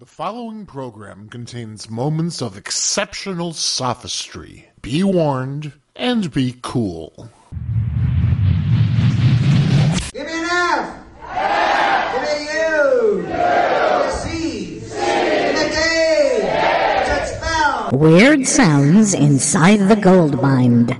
The following program contains moments of exceptional sophistry. Be warned and be cool. Give me an F! F! Give me a U! U! Give me a C! C! Give me a D! What's that spell? Weird sounds inside the gold mine.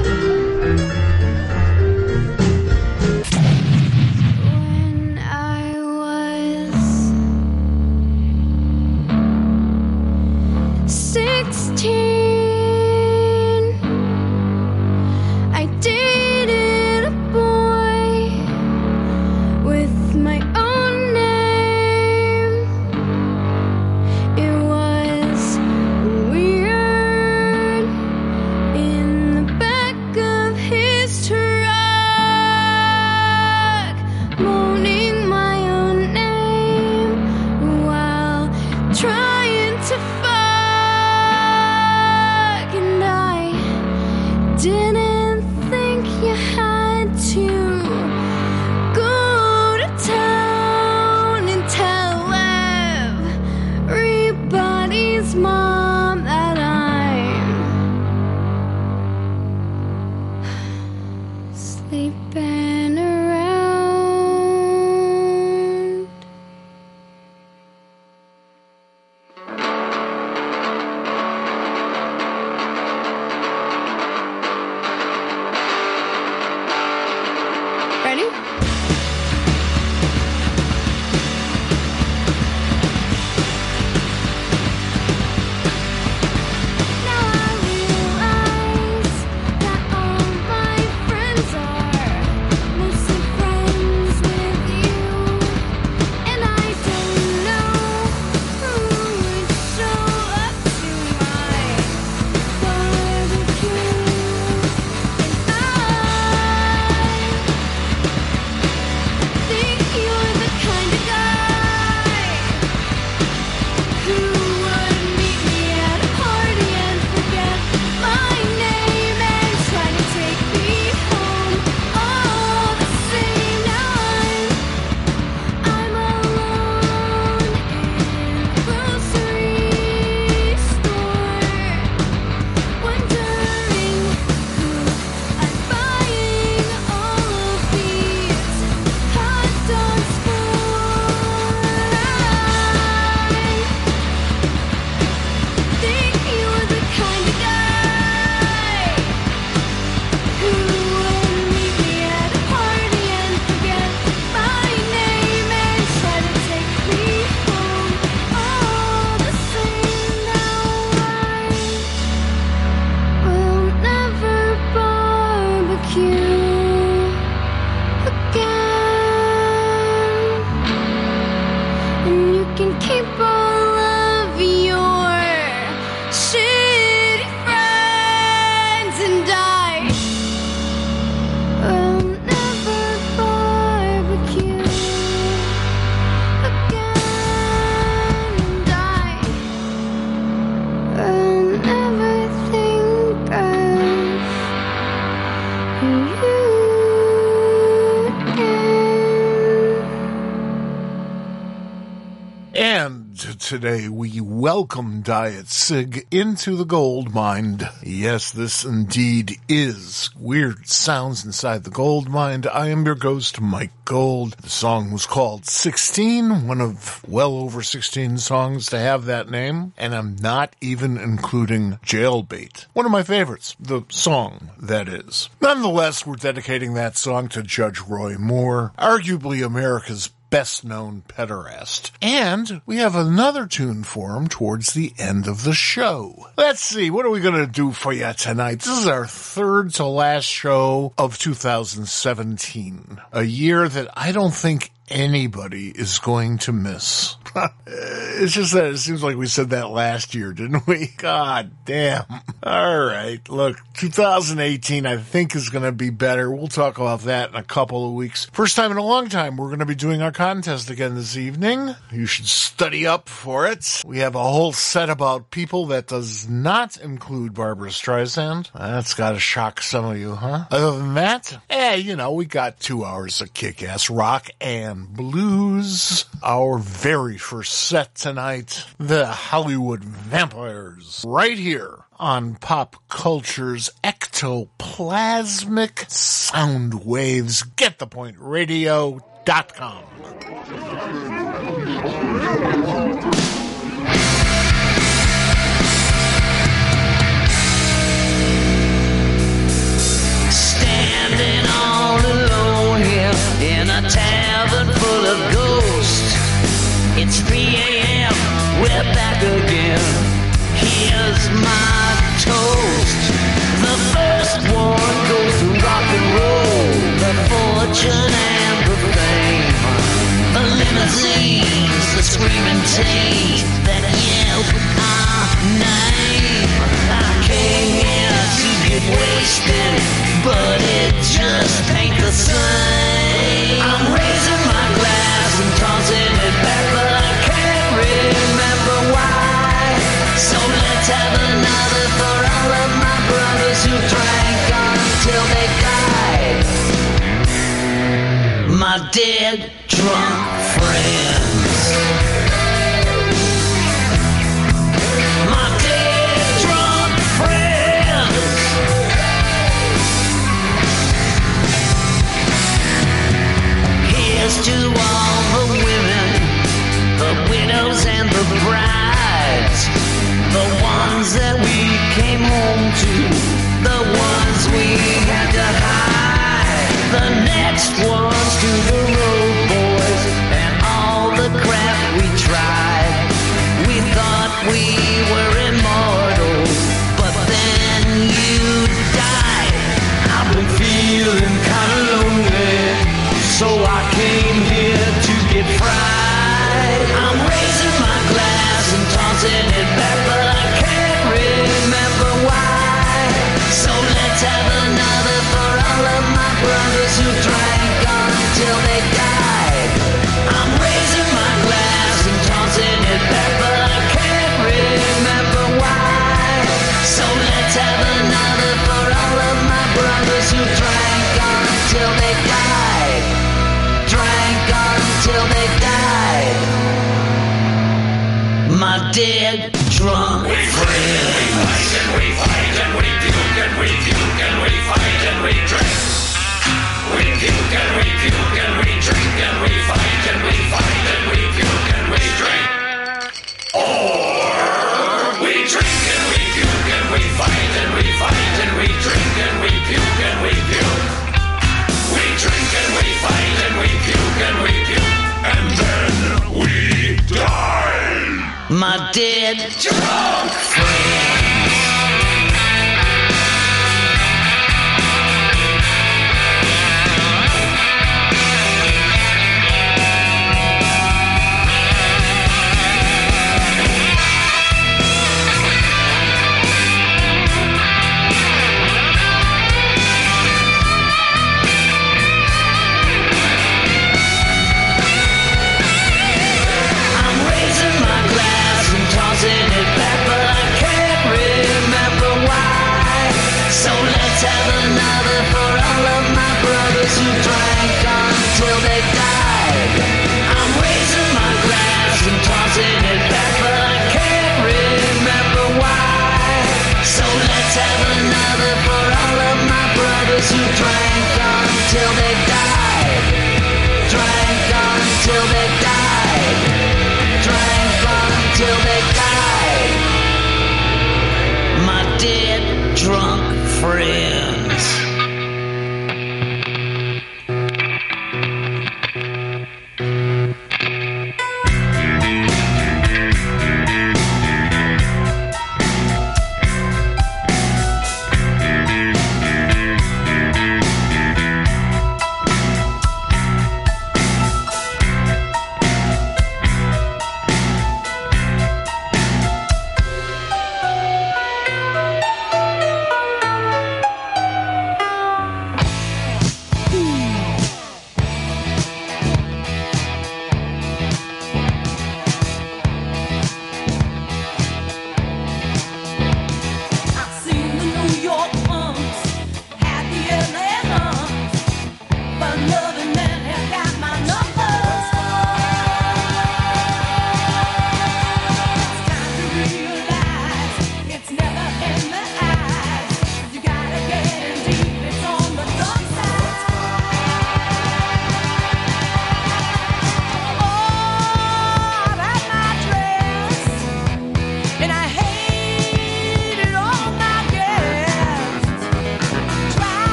Today we welcome Diet Sig into the gold mine. Yes, this indeed is Weird Sounds Inside the Gold Mine. I am your ghost, Mike Gold. The song was called 16, one of well over 16 songs to have that name, and I'm not even including Jailbait. One of my favorites, the song, that is. Nonetheless, we're dedicating that song to Judge Roy Moore, arguably America's best-known pederast. And we have another tune for him towards the end of the show. Let's see, what are we going to do for you tonight? This is our third to last show of 2017. A year that I don't think anybody is going to miss. It's just that it seems like we said that last year, didn't we? God damn. All right. Look, 2018 I think is going to be better. We'll talk about that in a couple of weeks. First time in a long time, we're going to be doing our contest again this evening. You should study up for it. We have a whole set about people that does not include Barbra Streisand. That's got to shock some of you, huh? Other than that, we got 2 hours of kick-ass rock and on blues. Our very first set tonight, the Hollywood Vampires, right here on Pop Culture's Ectoplasmic Sound Waves. GetThePointRadio.com. Standing all alone here in a tavern full of ghosts. It's 3 a.m., we're back again. Here's my toast. The first one goes to rock and roll, the fortune and the fame, the limousines, the screaming teens that yelp our name. I came here to get wasted, but it just ain't the same. I'm raising my glass and tossing it back, but I can't remember why. So let's have another for all of my brothers who drank until they died. My dead, drunk friends. My dead, drunk friends. Here's to all the women, the widows and the brides, the ones that we came home to, the ones we had to hide. The next ones to the road boys and all the crap we tried. We thought we were immortal, but then you died. I've been feeling kinda lonely, so I came here to get fried. I'm raising my glass and tossing it back, but I can't remember why. So let's have another for all of my brothers who drank until they died. I'm raising my glass and tossing it back, but I can't remember why. So let's have another for all of my brothers who drank until they died. Drank until they died. My dead, drunk friends. We fight and we puke and we puke and we fight and we drink. We puke and we puke and we drink and we fight and we fight and we puke and we drink. Or we drink and we puke and we fight and we fight and we drink and we puke and we puke. We drink and we fight and we puke and we puke and then we die. My dead, drunk friends. I'm raising my glass and tossing it back, but I can't remember why. So let's have another for all of my brothers who drank until they died. I'm raising my glass and tossing it back, but I can't remember why. So let's have another for all of my brothers who drank until they died. Drank until they died. Drank until they died. My dead, drunk friends.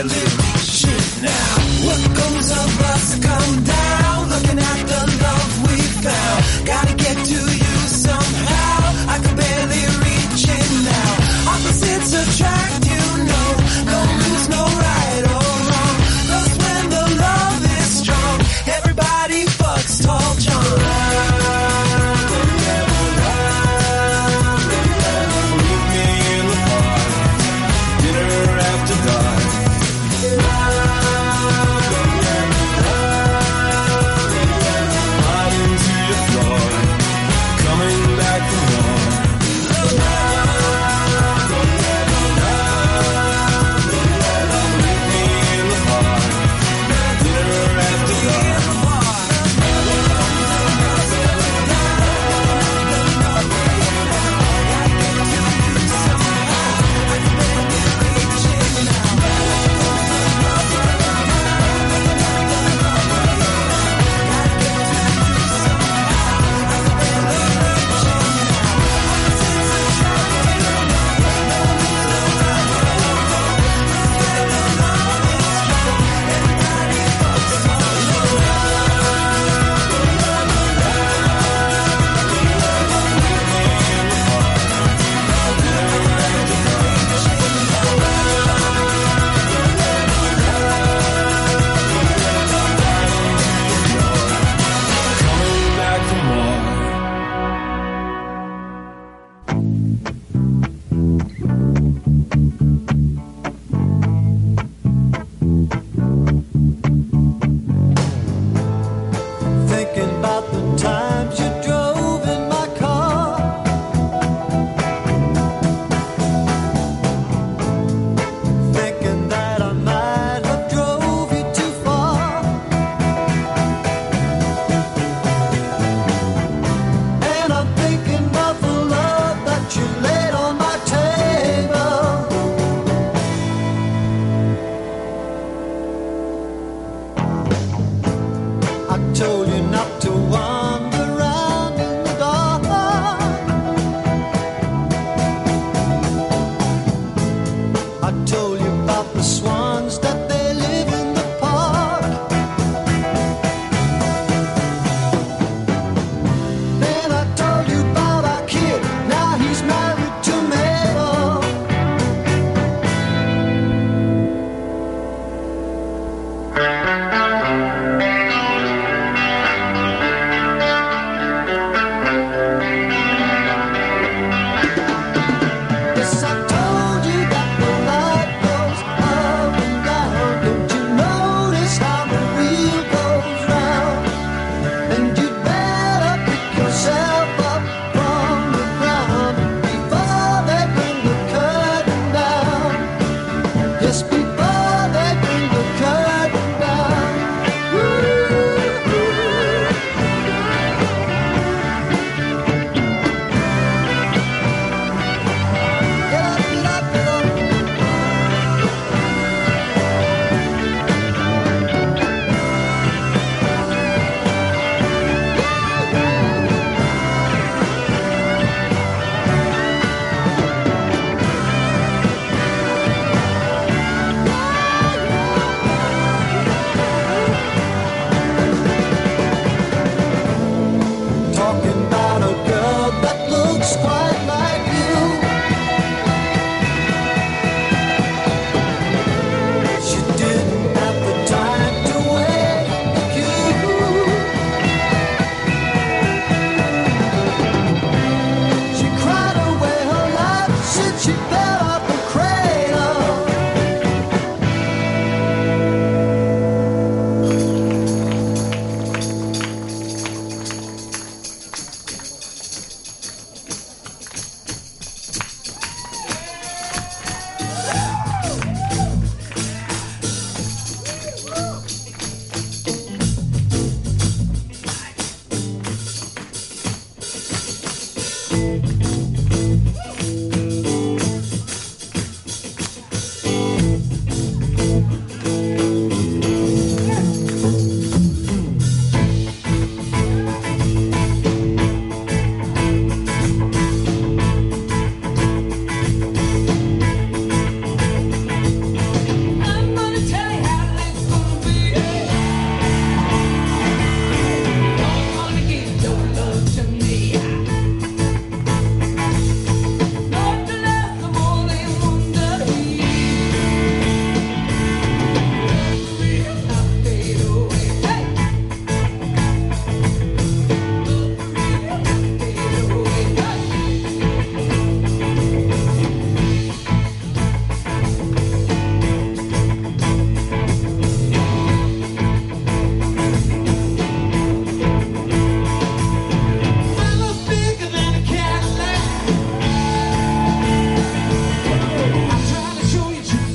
barely reach it now. What goes up must come down. Looking at the love we found. Gotta get to you somehow. I can barely reach it now. Opposites attract, you know. No rules, no right or wrong. 'Cause when the love is strong, everybody fucks Tall John. Meet me in the park. Dinner after dark.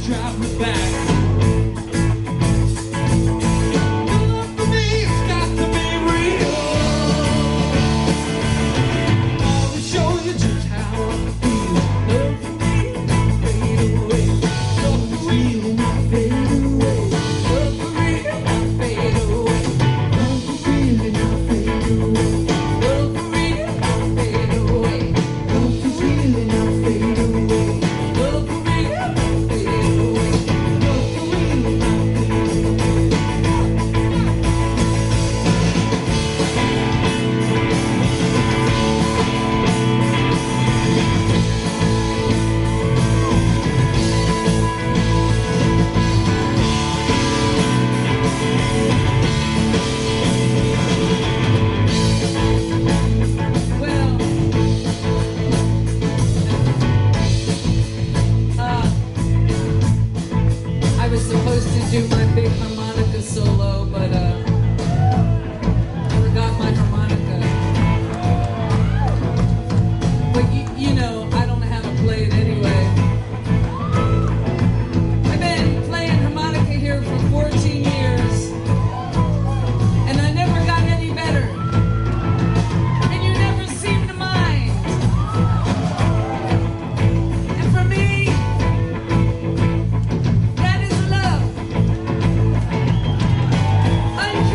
drive me back. Love for me has got to be real. To show you just how I feel. Love for me not fade away. Love for real not fade away. Love for real not fade away. Love for real not fade away. Love for real not fade away. Love for real not fade away. Love for real not fade away. Love for real not I was supposed to do my big harmonica solo, but I forgot my harmonica. But you know, I don't know how to play it anyway. I've been playing harmonica here for 14 years, and I never got any better. And you never seem to mind. And for me, that is love.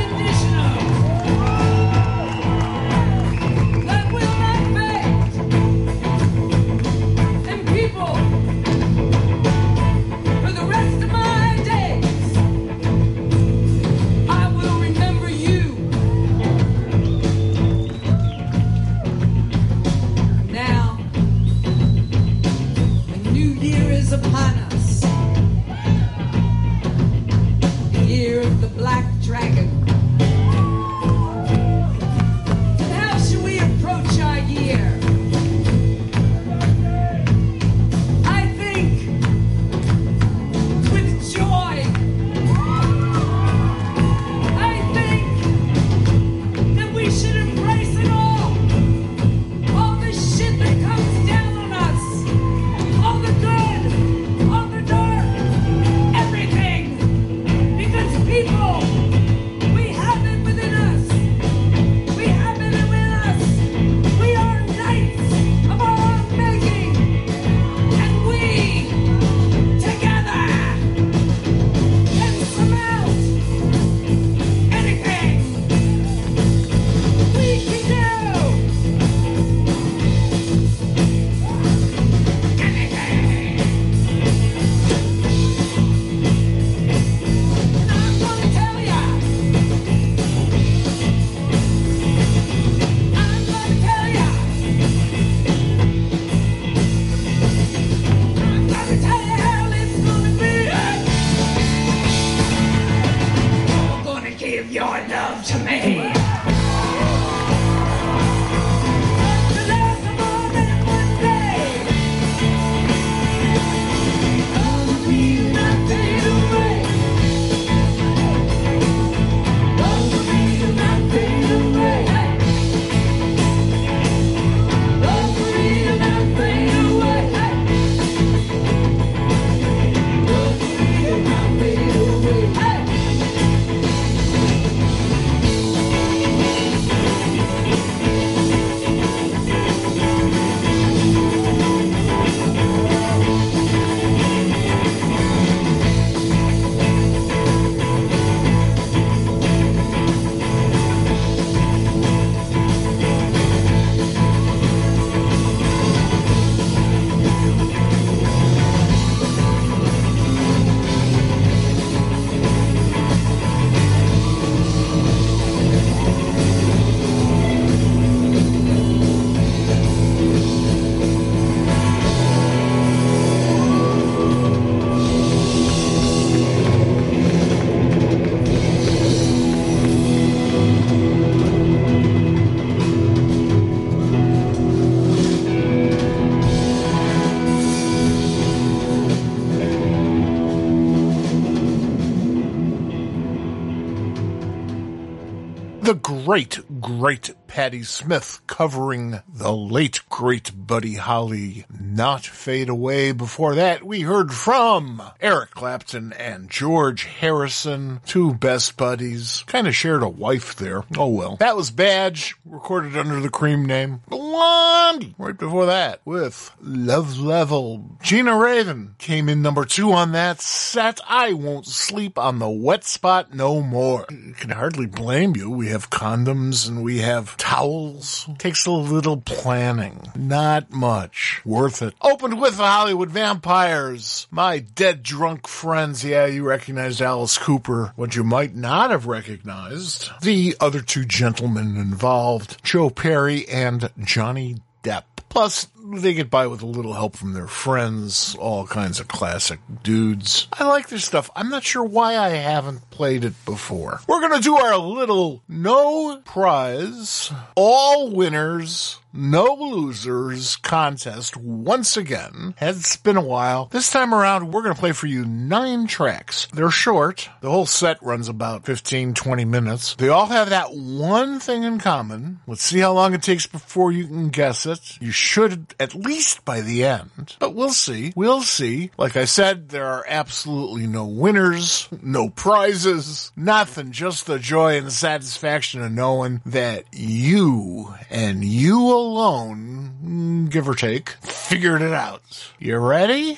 The great Patti Smith covering the late, great Buddy Holly, Not Fade Away. Before that, we heard from Eric Clapton and George Harrison, two best buddies. Kind of shared a wife there. Oh well. That was Badge, recorded under the Cream name. Blondie, right before that, with Love Level. Gina Raven came in number 2 on that set. I Won't Sleep on the Wet Spot No More. I can hardly blame you. We have condoms and we have towels. Takes a little planning. Not much. Worth it. Opened with the Hollywood Vampires. My Dead Drunk Friends. Yeah, you recognized Alice Cooper. What you might not have recognized, the other two gentlemen involved, Joe Perry and Johnny Depp. Plus, they get by with a little help from their friends, all kinds of classic dudes. I like their stuff. I'm not sure why I haven't played it before. We're going to do our little no prize, all winners, no losers contest once again. It's been a while. This time around, we're going to play for you 9 tracks. They're short. The whole set runs about 15, 20 minutes. They all have that one thing in common. Let's see how long it takes before you can guess it. You should at least by the end. But we'll see. We'll see. Like I said, there are absolutely no winners, no prizes, nothing. Just the joy and the satisfaction of knowing that you and you alone, give or take, figured it out. You ready?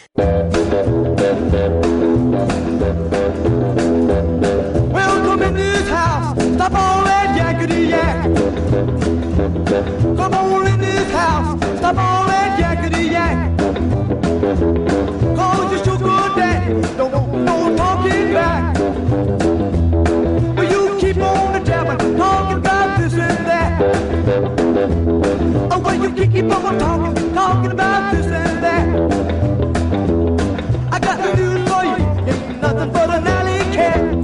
Welcome in this house. Stop all that yakety yak. Come on in this house. Stop all that yakety yak. Cause you're so good that don't talking back. But you keep on jabbing, talking about this and that. Oh, well, you keep on talking about this and that. I got the news for you. It's nothing but an alley cat.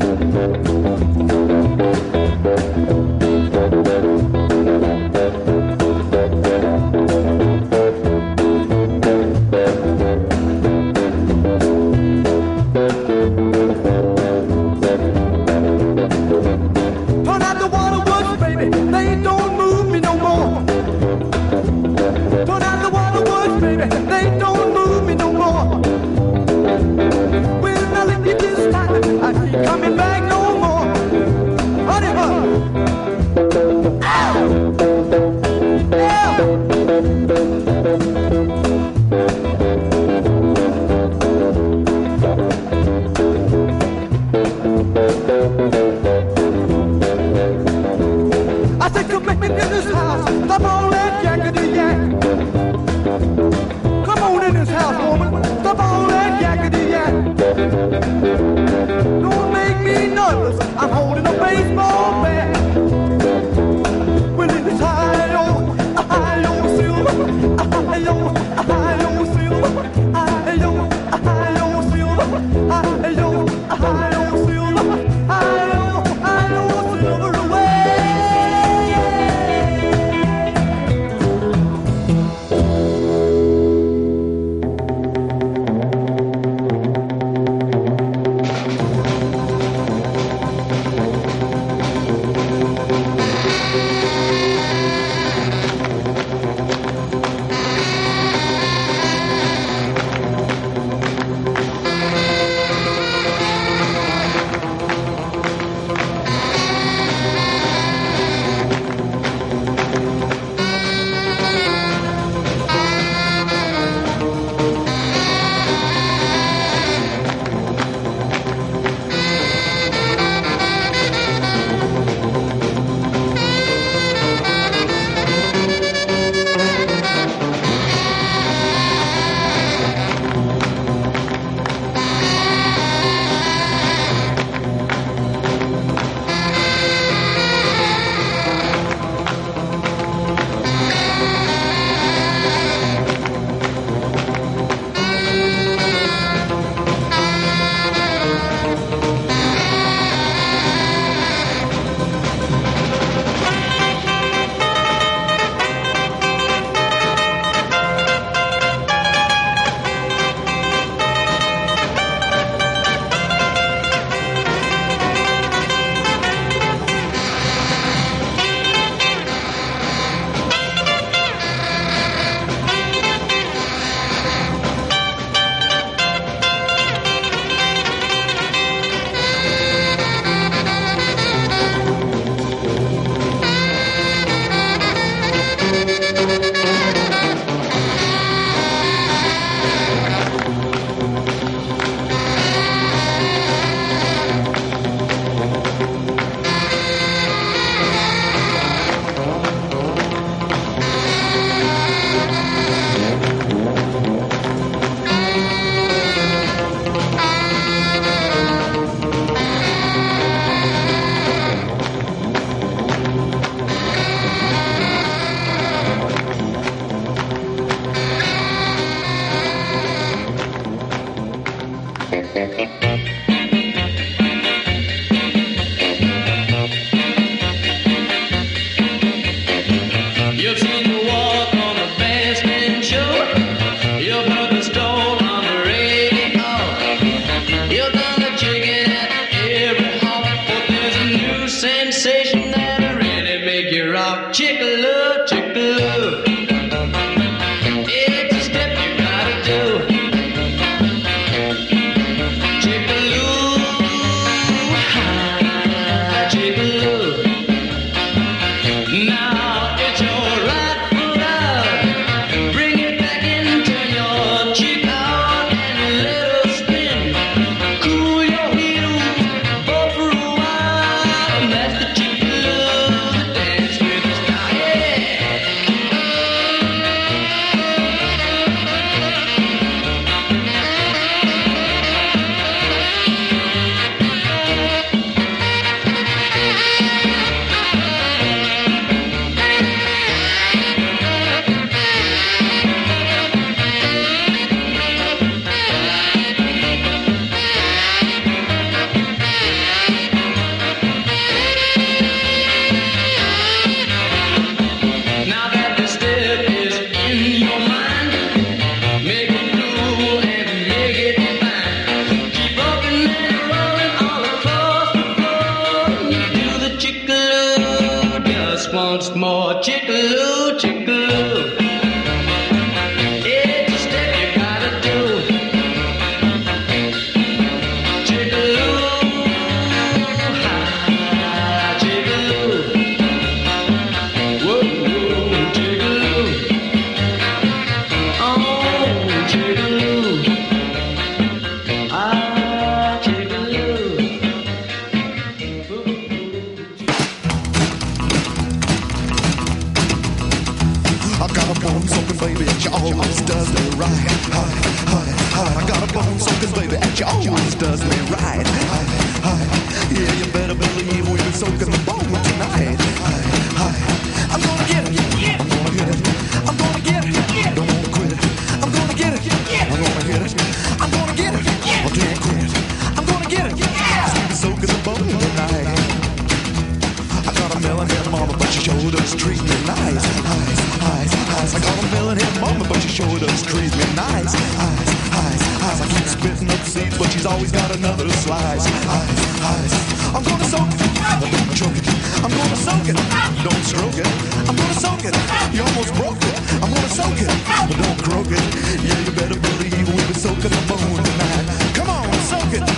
Turn out the waterworks, baby. They don't move me no more. Turn out the waterworks, baby. They don't move me no more. When I let you this time. once more. Chickaloo, chickaloo. It's a step you gotta do. Chickaloo, ha, chickaloo. Whoa, whoa, chickaloo. Oh, chickaloo. Ah, chickaloo. I got a bone soaking baby and she always does me right. I got a bone soaking baby and she always does me right. Yeah, you better believe we'll be soaking the bone tonight. I'm gonna get it. I'm gonna hit it. I'm gonna get it. Don't wanna quit it. I'm gonna get it. I'm gonna hit it. I'm gonna get it. I can't quit it. I'm gonna get it. We'll be soaking the bone tonight. I got a melon-head mama, but she sure does treat me nice. I got a melon-head mama, but she sure does treat me nice. I keep spitting up seeds, but she's always got another slice. I'm gonna soak it, don't choke it. I'm gonna soak it, don't stroke it. I'm gonna soak it, you almost broke it. I'm gonna soak it, but don't croak it. Yeah, you better believe we'll be soaking the bone tonight. Come on, soak it.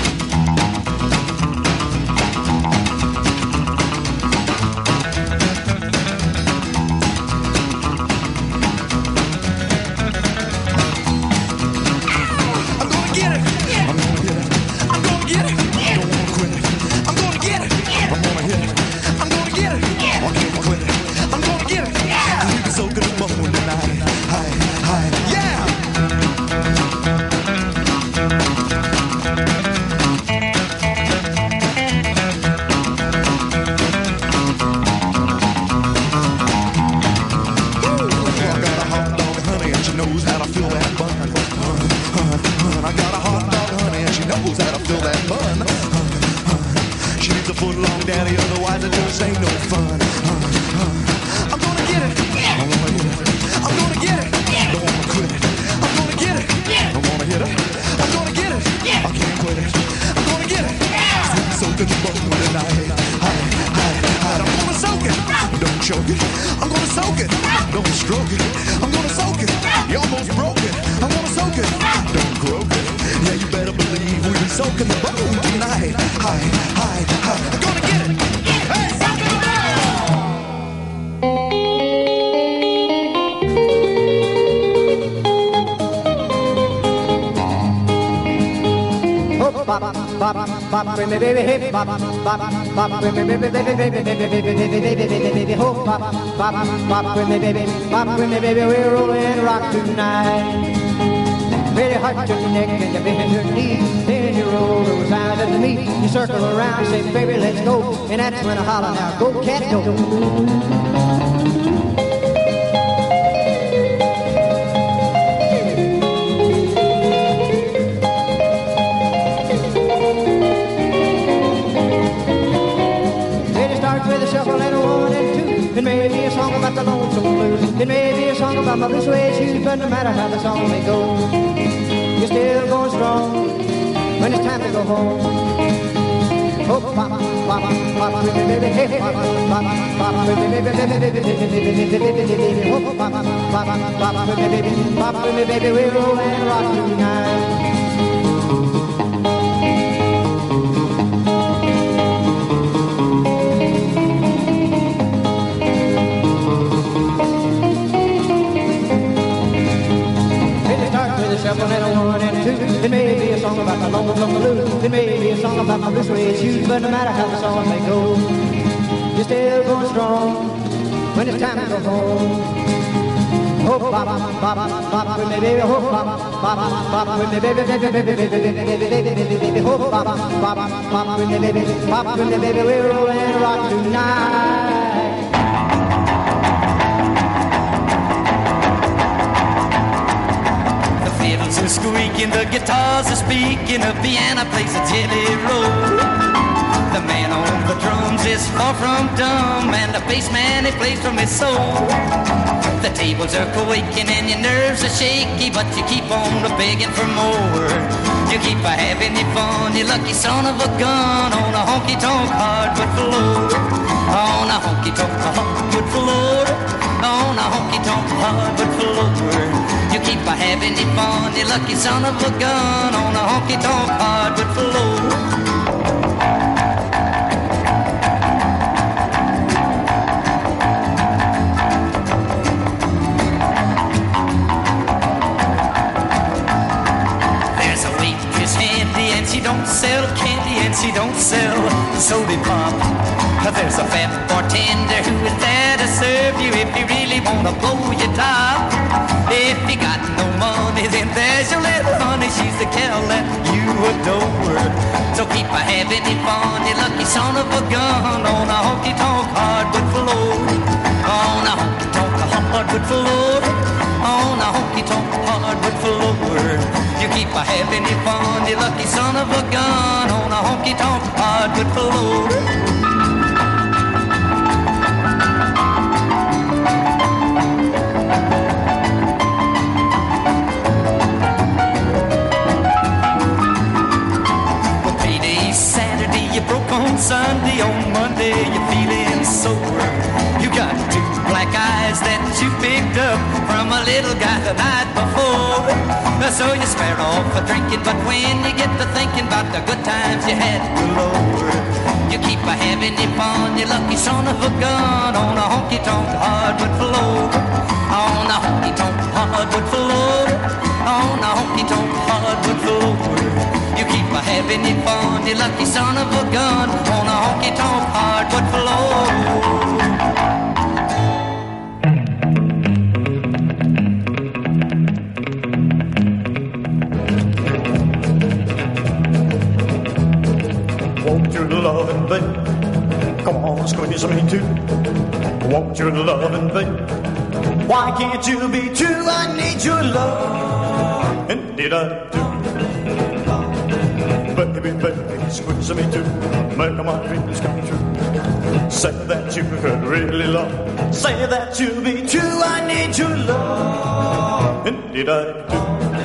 Bop with me, baby, hey, bop with me, baby, ho, bop with me, baby, we're rolling rock tonight. Really hot to your neck and you bend your knees, then you roll those eyes at me. You circle around, say, baby, let's go, and that's when I holler now, go cat, go. It may be a song about the lonesome blues. It may be a song about my blue suede shoes. But no matter how the song may go, you're still going strong when it's time to go home. Oh, pop, pop, pop with me, baby. Hey, pop, pop, pop with me, baby. Oh, pop, pop, pop with me, baby. Pop with me, baby. We're rolling rock tonight. And a one and two. It may be a song about the lonesome blues. It may be a song about my blue suede shoes. But no matter how the song may go, you're still going strong when it's time to go home. Oh, pop, pop, pop with me, baby. Oh, pop, pop, pop with me, baby, baby, baby, baby, baby. Oh, pop, pop, pop with me, baby, pop with me, baby. We're rolling rock tonight. Fiddles are squeaking, the guitars are speaking, the piano plays a jelly roll. The man on the drums is far from dumb, and the bassman, he plays from his soul. The tables are quaking and your nerves are shaky, but you keep on begging for more. You keep having your fun, you lucky son of a gun, on a honky-tonk hardwood floor. On a honky-tonk hardwood floor. On a honky-tonk hardwood floor. You keep having your fun, you lucky son of a gun, on a honky-tonk hardwood floor. She don't sell candy and she don't sell soda pop. There's a fat bartender who is there to serve you if you really wanna blow your top. If you got no money, then there's your little honey. She's the gal that you adore. So keep having your fun, you lucky son of a gun, on a honky-tonk hardwood floor. On a honky-tonk hardwood floor. On a honky-tonk hardwood floor. You keep having your fun, you lucky son of a gun, on a honky-tonk hardwood floor. Well, payday's Saturday, you broke on Sunday, on Monday you're feeling sore. You got two black eyes that you picked up from a little guy the night before. So you spare off for drinking, but when you get to thinking about the good times you had galore, you keep having your fun, you lucky son of a gun, on a honky-tonk hardwood floor. On a honky-tonk hardwood floor. On a honky-tonk hardwood floor. You keep having your fun, you lucky son of a gun, on a honky-tonk hardwood floor. Loving babe, come on, squeeze me too. Want your loving babe, why can't you be true? I need your love, and did I do? Baby, baby, squeeze me too, make my dreams come true. Say that you could really love, say that you be true. I need your love, and did I do?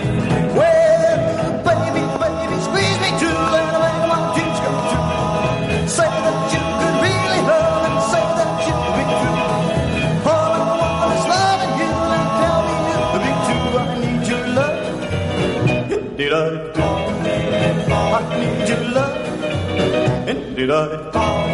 Well, baby, baby, squeeze me too, and make my dreams come true. Say that you could really love and say that you could be true. All I want is loving you and tell me you'll be true. I need your love. Did I do? I need your love. Did I do?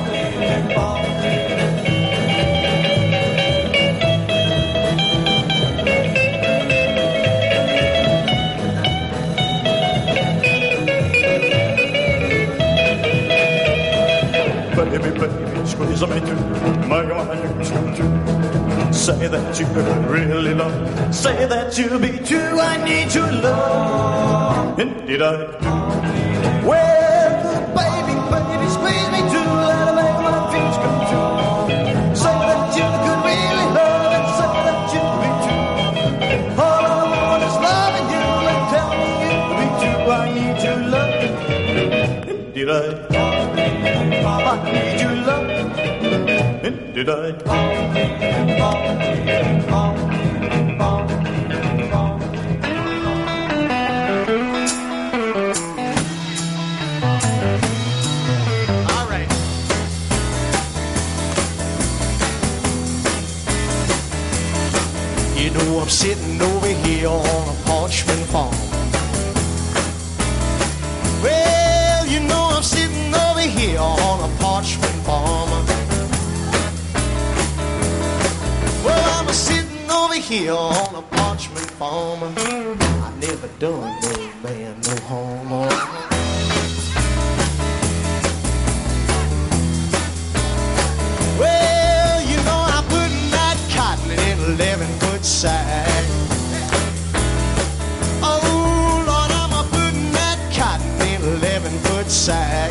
Baby, baby, squeeze me too, make my dreams come true. Say that you really love, say that you be true. I need your love, and did I do? Well, baby, baby, squeeze me too, let me make my dreams come true. Say that you could really love, and say that you be true. All I want is loving you, and tell me you be true. I need your love, and did I do? I need your love, and did I? All right. You know I'm sitting over here on a parchment farm. Well, you know I'm sitting over here on a parchment farm. Well, I'm sitting over here on a parchment farm. I never done no man no harm. Well, you know I put that cotton in 11-foot sack. Oh, Lord, I'm putting that cotton in 11-foot sack.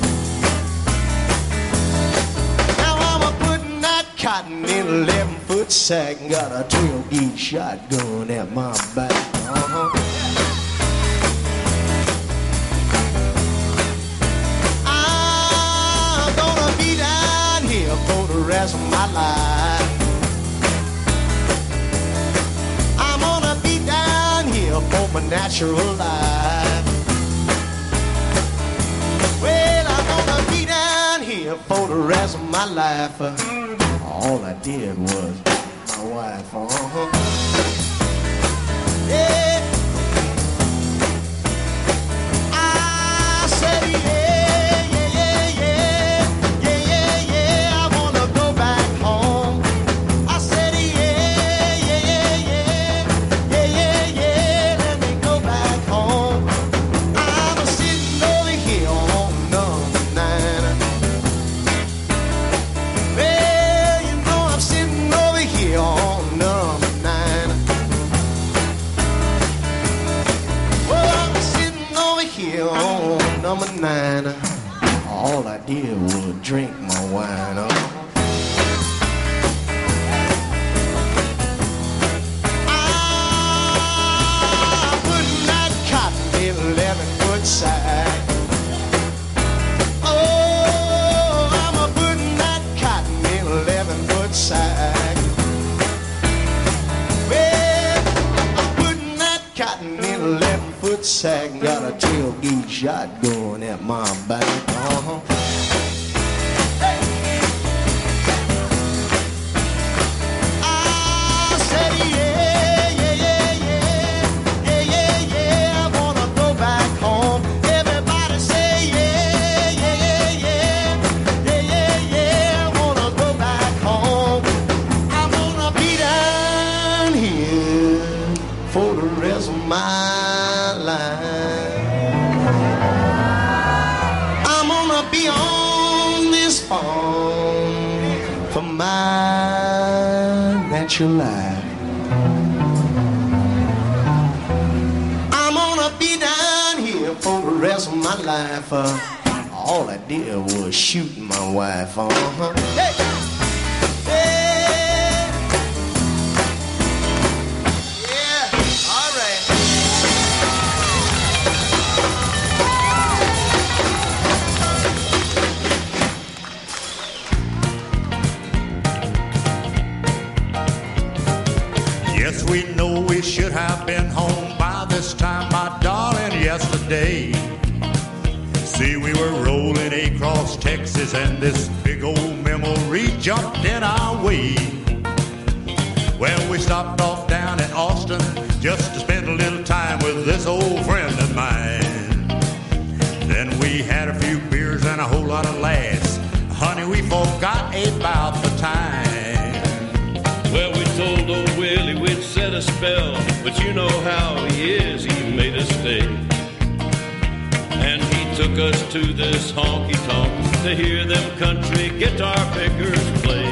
Now I'm putting that cotton in 11-foot sack. Got a 12-gauge shotgun at my back. I'm gonna be down rest of my life. I'm gonna be down here for my natural life. Well, I'm gonna be down here for the rest of my life. All I did was my wife. Yeah. I said yeah, yeah, yeah, yeah, yeah, yeah, yeah. I wanna go back home. I said yeah, yeah, yeah, yeah, yeah, yeah, yeah. Let me go back home. I'm sitting over here on number 9. Well, you know I'm sitting over here on number 9. Well, I'm sitting over here on number 9. All I did was drink my wine up. I'm putting that cotton in 11-foot sack. Oh, I'm a putting that cotton in 11-foot sack. Well, I'm putting that cotton in 11-foot sack. Got a tailgate shotgun at my back. I said yeah, yeah, yeah, yeah, yeah, yeah, yeah. I wanna go back home. Everybody say yeah, yeah, yeah, yeah, yeah, yeah, yeah. I wanna go back home. I'm gonna be down here for the rest of my life. I'm gonna be on this farm for my natural life. I'm gonna be down here for the rest of my life. All I did was shoot my wife. Hey! Hey! Yeah, all right. Yes, we know we should have been home by this time, my darling, yesterday. See, we were rolling across Texas and this big old memory jumped in our way. Well, we stopped off down in Austin just to spend a little time with this old friend of mine. Then we had a few beers and a whole lot of laughs. Honey, we forgot about the time. Well, we told old Willie we'd set a spell, but you know how he is, he made us stay. And he took us to this honky-tonk to hear them country guitar pickers play.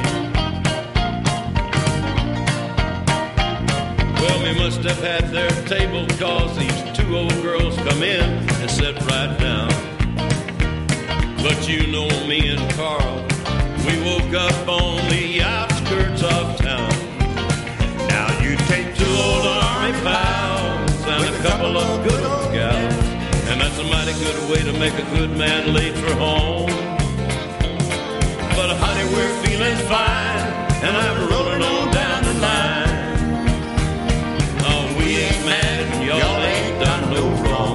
Well, we must have had their table, cause these two old girls come in and sat right down. But you know me and Carl, we woke up on the outskirts of town. Now you take Two old army pals and a couple of good old gals, and that's a mighty good way to make a good man late for home. But honey, we're feeling fine, and I'm rolling on down the line. Oh, we ain't mad, and y'all ain't done no wrong.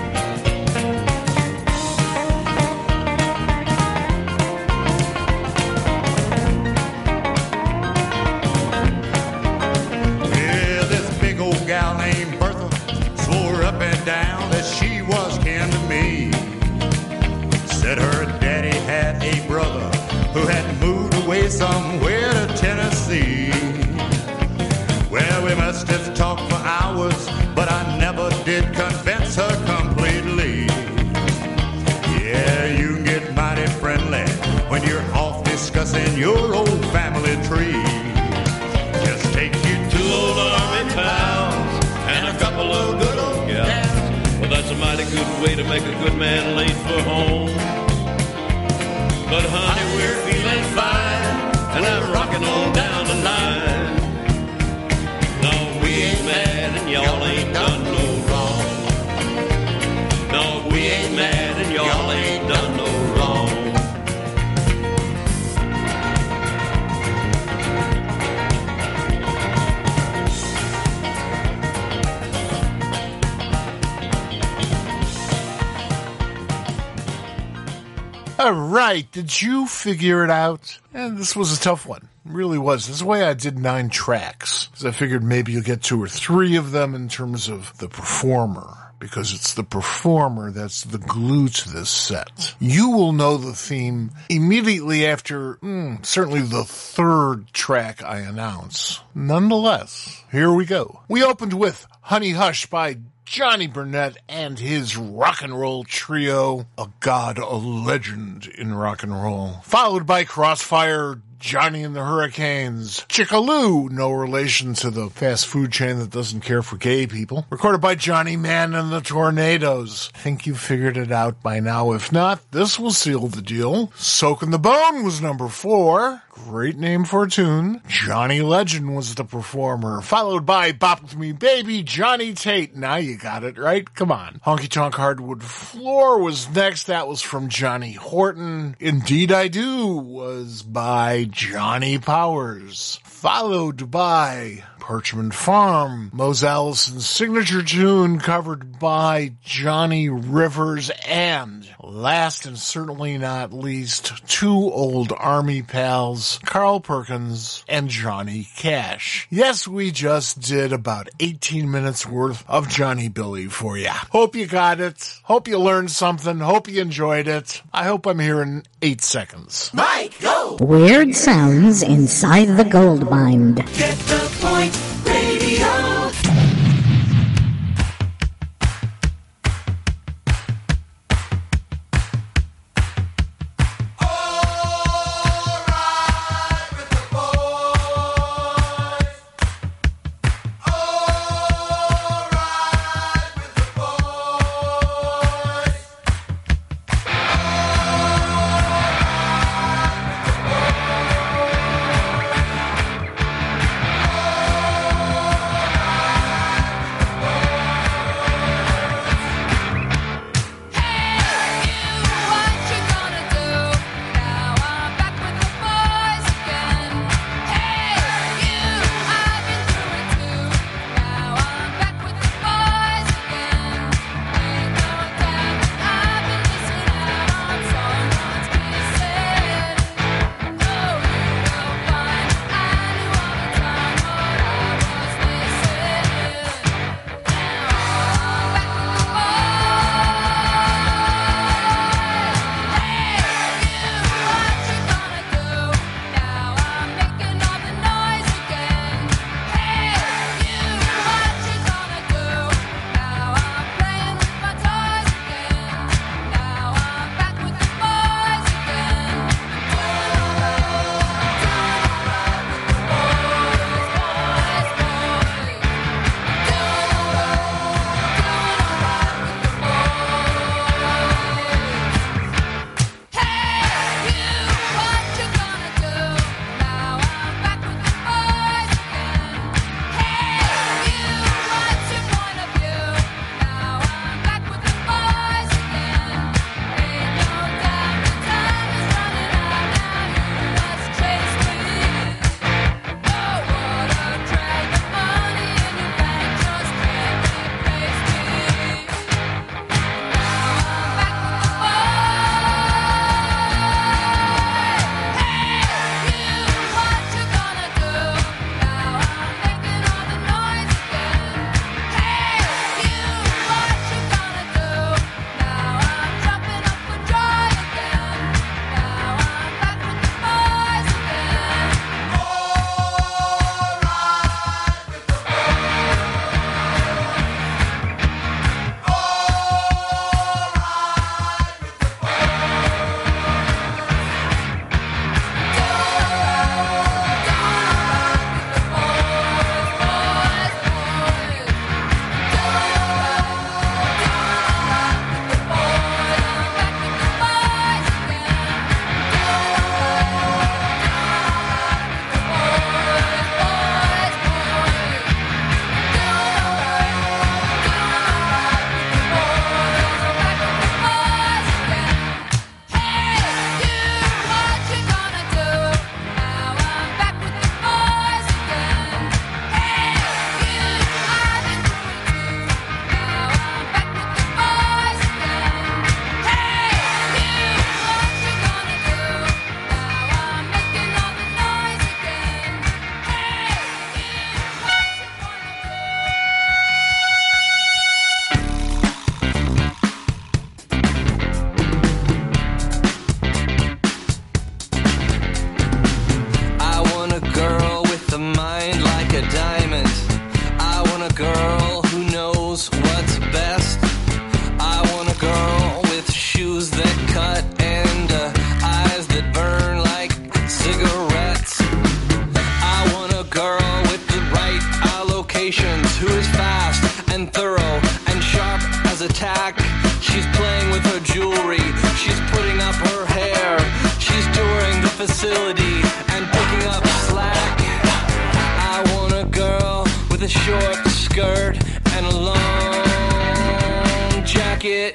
Yeah, this big old gal named Bertha swore up and down that she was kin to me. Said her daddy had a brother who had moved away somewhere to Tennessee. Well, we must have talked for hours, but I never did convince her completely. Yeah, you can get mighty friendly when you're off discussing your old family tree. Just take you Two old army pals and a couple of good old gals. Well, that's a mighty good way to make a good man late for home. But honey, we're feeling fine, and I'm rocking on down the line. No, we ain't mad, and y'all ain't done no wrong. No, we ain't mad, and y'all ain't done no wrong. All right, did you figure it out? And this was a tough one. It really was. This is why I did 9 tracks, because I figured maybe you'll get 2 or 3 of them in terms of the performer, because it's the performer that's the glue to this set. You will know the theme immediately after, certainly the 3rd track I announce. Nonetheless, here we go. We opened with Honey Hush by Johnny Burnett and his rock and roll trio, a god, a legend in rock and roll, followed by Crossfire, Johnny and the Hurricanes, Chickaloo, no relation to the fast food chain that doesn't care for gay people, recorded by Johnny Mann and the Tornadoes. Think you've figured it out by now. If not, this will seal the deal. Soakin' the Bone was number 4. Great name for a tune. Johnny Legend was the performer, followed by Bop With Me Baby, Johnny Tate. Now you got it, right? Come on. Honky Tonk Hardwood Floor was next. That was from Johnny Horton. Indeed I Do was by Johnny Powers, followed by Parchment Farm, Mose Allison's signature tune covered by Johnny Rivers, and last and certainly not least, 2 old Army pals, Carl Perkins and Johnny Cash. Yes, we just did about 18 minutes worth of Johnny Billy for you. Hope you got it. Hope you learned something. Hope you enjoyed it. I hope I'm here in 8 seconds. Mike, go! Weird sounds inside the gold mine. Get the point, radio. Oh, facility and picking up slack. I want a girl with a short skirt and a long jacket.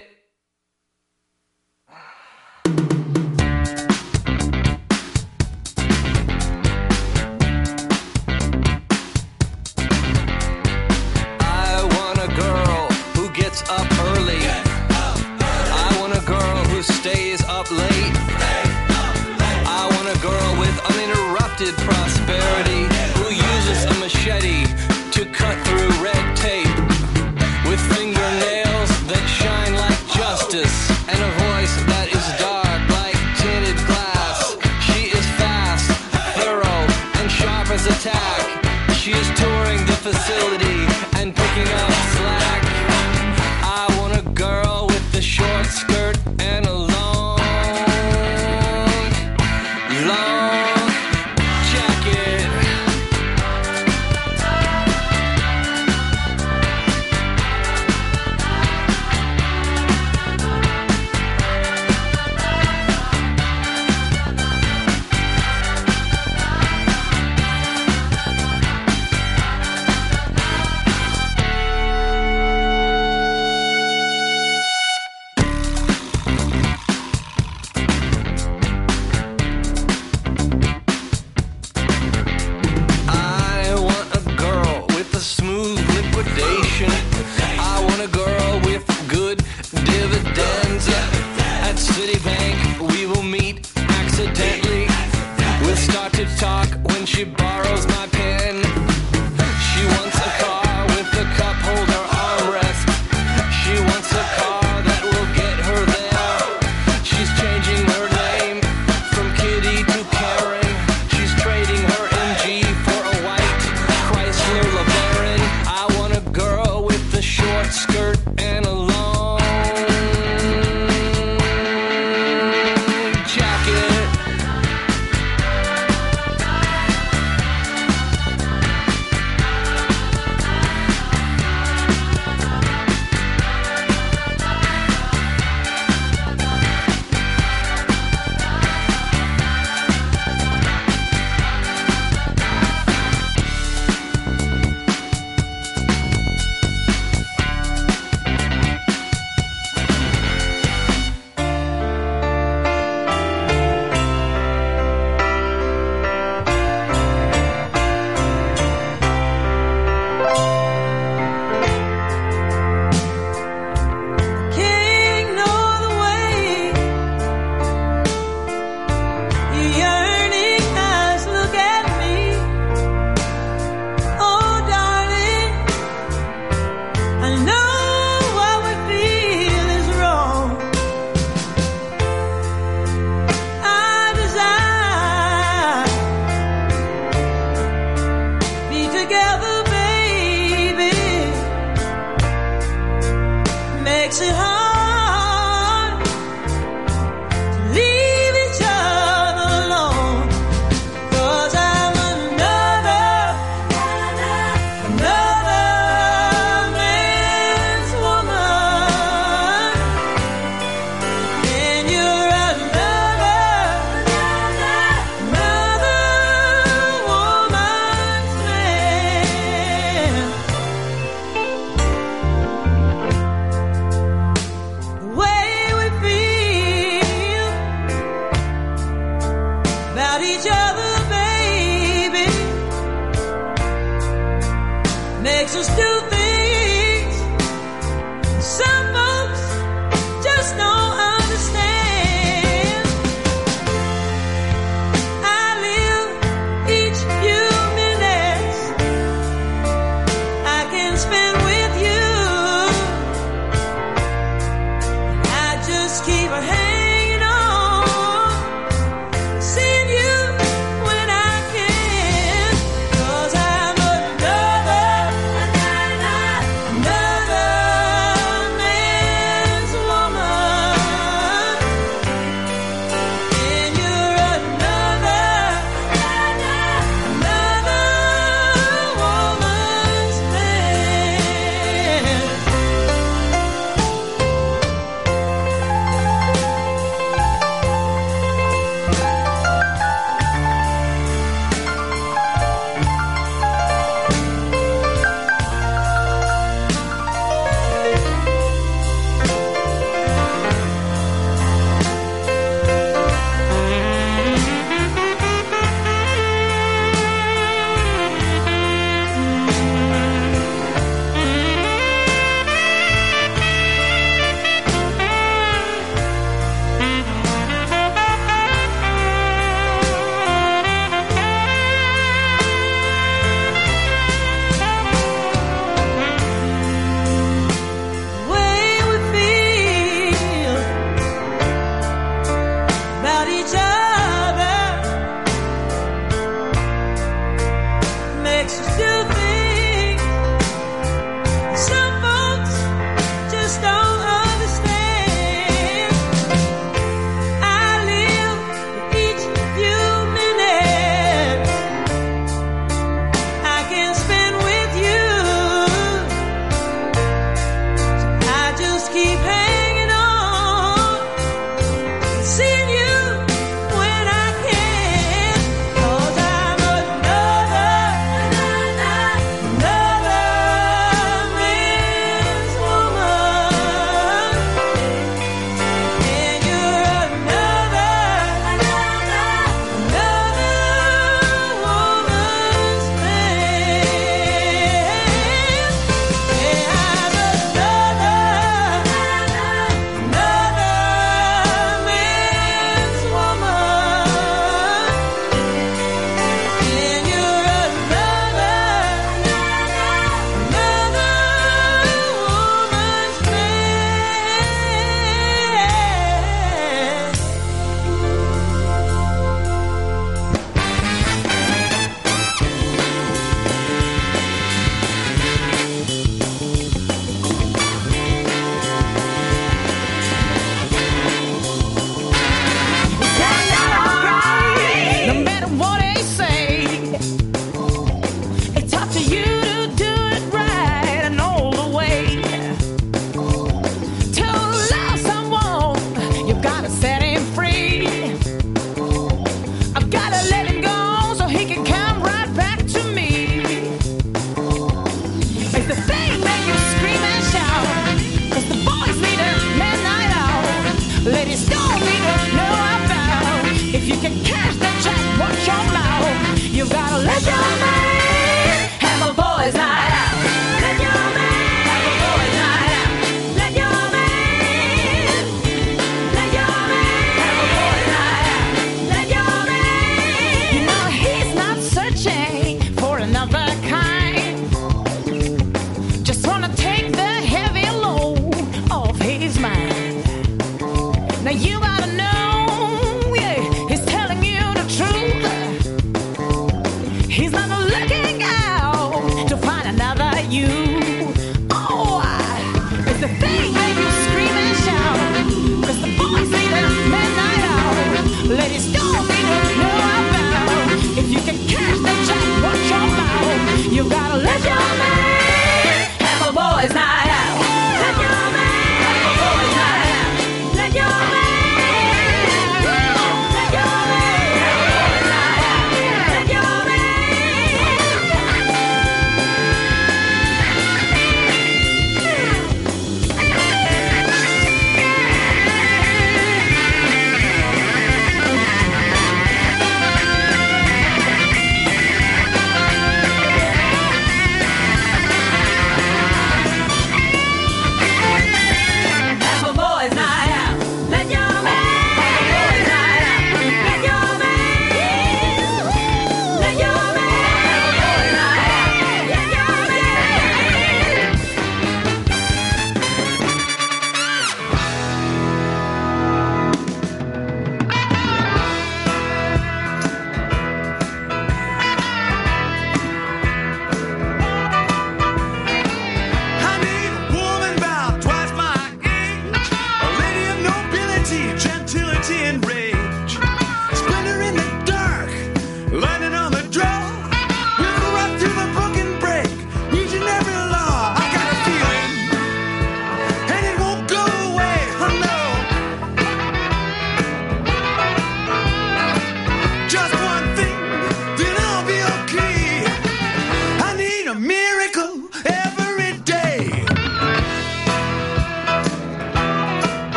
I want a girl who gets up early. I want a girl who stays up late. I want a girl with uninterrupted prosperity who uses a machete to cut through red tape, with fingernails that shine like justice and a voice that is dark like tinted glass. She is fast, thorough, and sharp as a tack. She is touring the facility and picking up slack. I want a girl with a short skirt and a long jacket. I want a girl with a smooth liquidation. I want a girl with good dividends. At Citibank, we will meet accidentally. We'll start to talk when she borrows my pen. She wants a car with a cup holder armrest. She wants a car that will get her there. She's changing her name from Kitty to Karen. She's trading her MG for a white Chrysler LeBaron. I want a girl with a short skirt and a long jacket. King, know the way your yearning eyes look at me. Oh, darling, I know what we feel is wrong. Our desire be together, baby, makes it hard to leave each other alone. 'Cause I'm another man's woman, and you're another woman's man. The way we feel about each other, baby, makes us do things some folks just don't understand. I live each few minutes I can spend with you. I just keep hanging on, seeing you when I can. 'Cause I'm another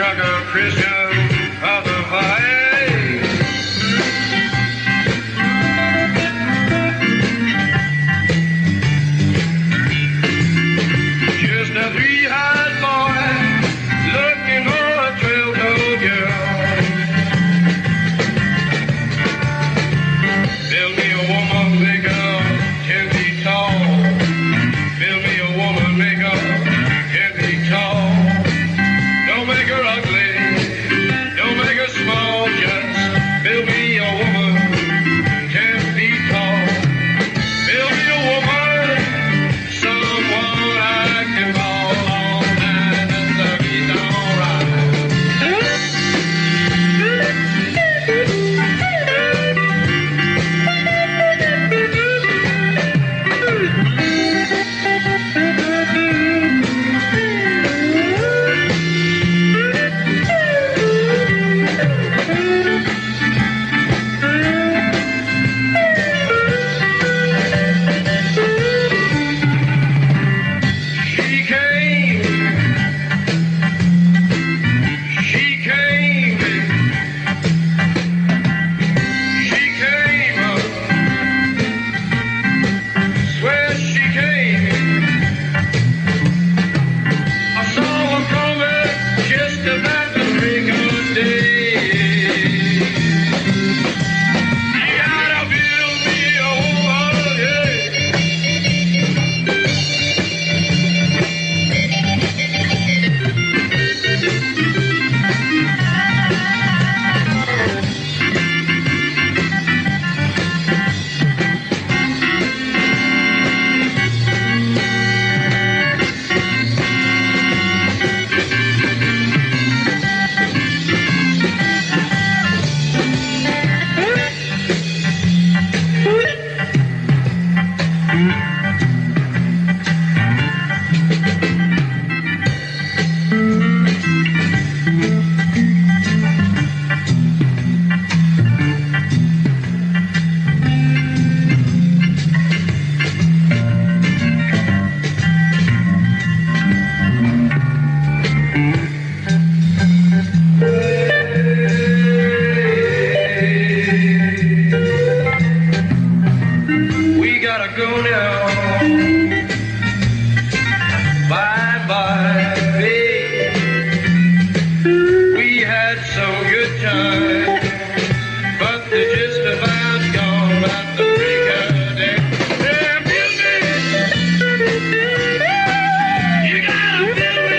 like a Christian otherwise. Just a three-eyed boy looking for a 12-toed girl. Build me a woman, make her 10 feet tall. Build me a woman, make her 10 feet tall. Don't make her ugly, don't make her small, just build me a woman 10 feet tall. Build me a woman, someone I can call on, and that'll be alright. She came, she came, she came up. Swear she came. I saw her coming just about the break of day. You gotta build me a woman, yeah. We gotta go now. Bye bye, babe. We had some good times, but they're just about gone about the break of day. Yeah, build me. You gotta build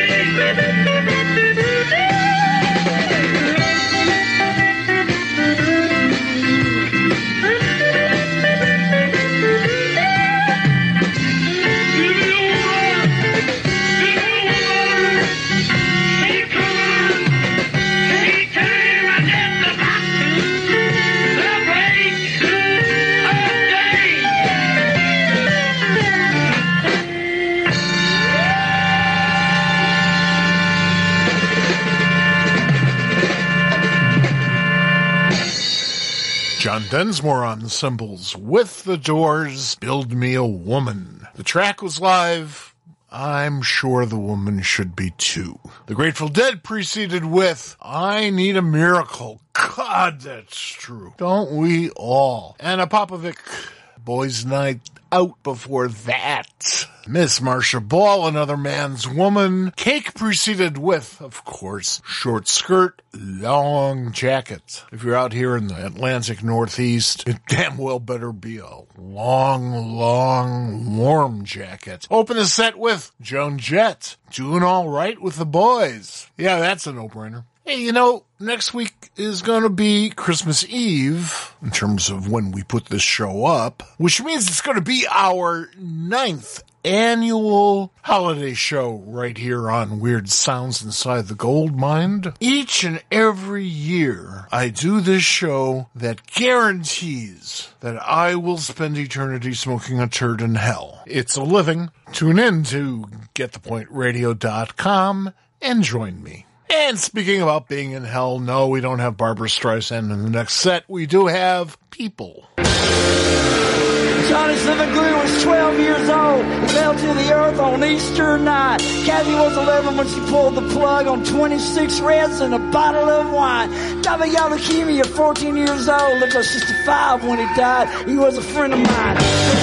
John Densmore on the cymbals with the Doors, Build Me a Woman. The track was live. I'm sure the woman should be too. The Grateful Dead preceded with I Need a Miracle. God, that's true. Don't we all? Anna Popovic, Boys Night Out before that. Miss Marcia Ball, Another Man's Woman. Cake preceded with, of course, Short Skirt, Long Jacket. If you're out here in the Atlantic Northeast, it damn well better be a long, warm jacket. Open the set with Joan Jett, Doing All Right with the Boys. Yeah, that's a no-brainer. Hey, you know, next week is going to be Christmas Eve, in terms of when we put this show up, which means it's going to be our 9th annual holiday show right here on Weird Sounds Inside the Gold Mine. Each and every year, I do this show that guarantees that I will spend eternity smoking a turd in hell. It's a living. Tune in to GetThePointRadio.com and join me. And speaking about being in hell, no, we don't have Barbra Streisand in the next set. We do have People. Johnny Civic Glue was 12 years old. He fell to the earth on Easter night. Kathy was 11 when she pulled the plug on 26 Reds and a bottle of wine. Died of leukemia at 14 years old. Lived at 65 when he died. He was a friend of mine.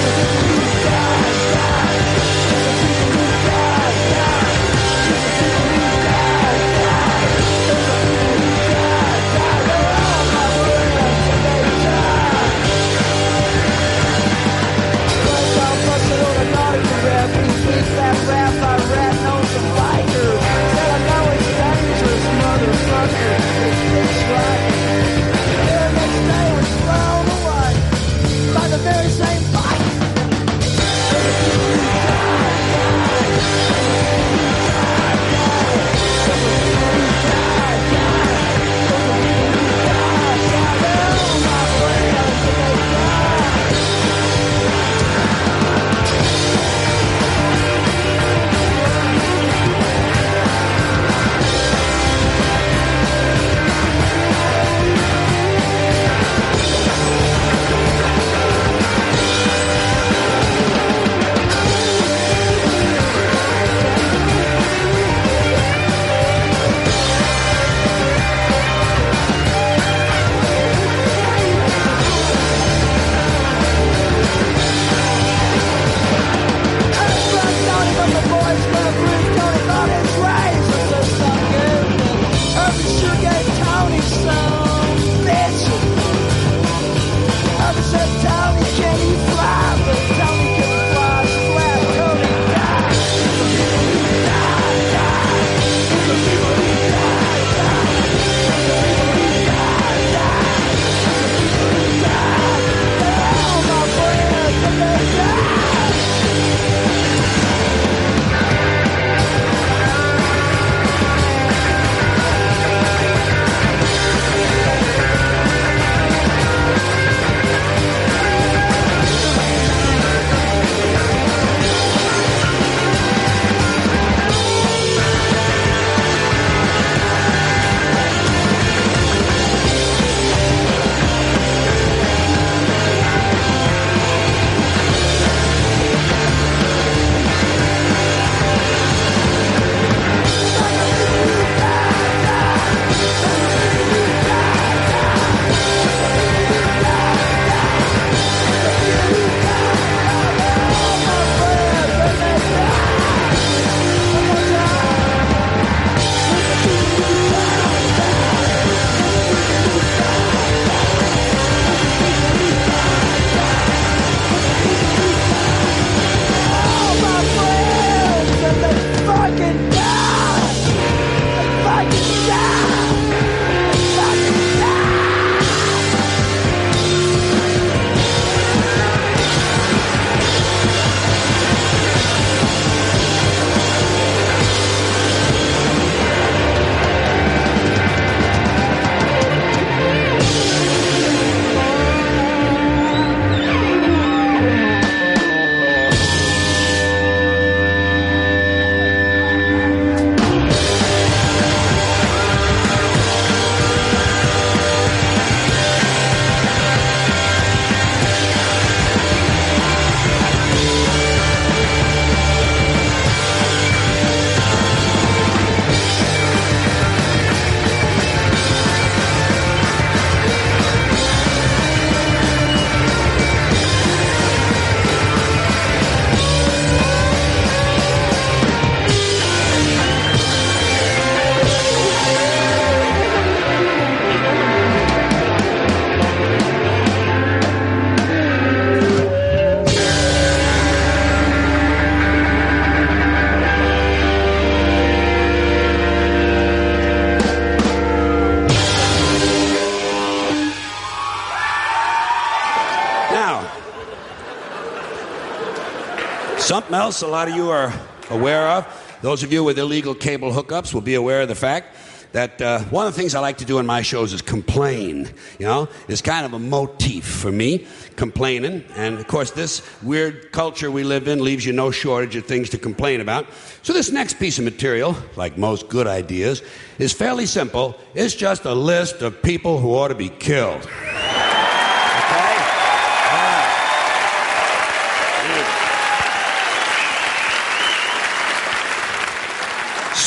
The very same fight. Something else a lot of you are aware of, those of you with illegal cable hookups will be aware of the fact that one of the things I like to do in my shows is complain. You know, it's kind of a motif for me, complaining. And, of course, this weird culture we live in leaves you no shortage of things to complain about. So this next piece of material, like most good ideas, is fairly simple. It's just a list of people who ought to be killed.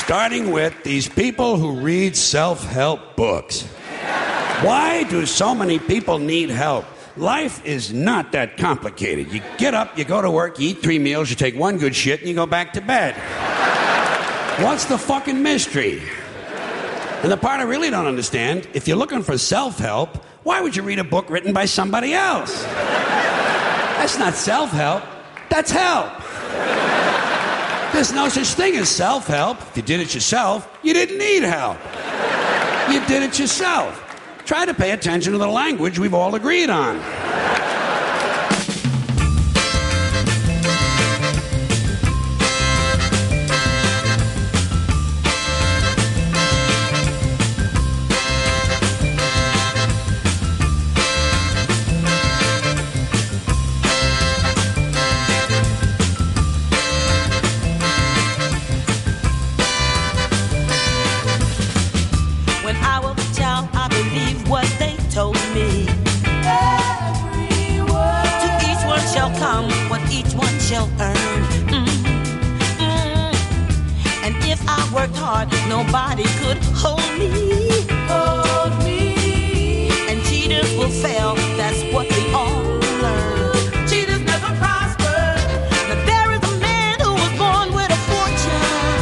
Starting with these people who read self-help books. Why do so many people need help? Life is not that complicated. You get up, you go to work, you eat 3 meals, you take 1 good shit, and you go back to bed. What's the fucking mystery? And the part I really don't understand, if you're looking for self-help, why would you read a book written by somebody else? That's not self-help, that's help. There's no such thing as self-help. If you did it yourself, you didn't need help. You did it yourself. Try to pay attention to the language we've all agreed on. Nobody could hold me. And cheaters will fail, that's what we all learn. Cheaters never prosper. Now there is a man who was born with a fortune.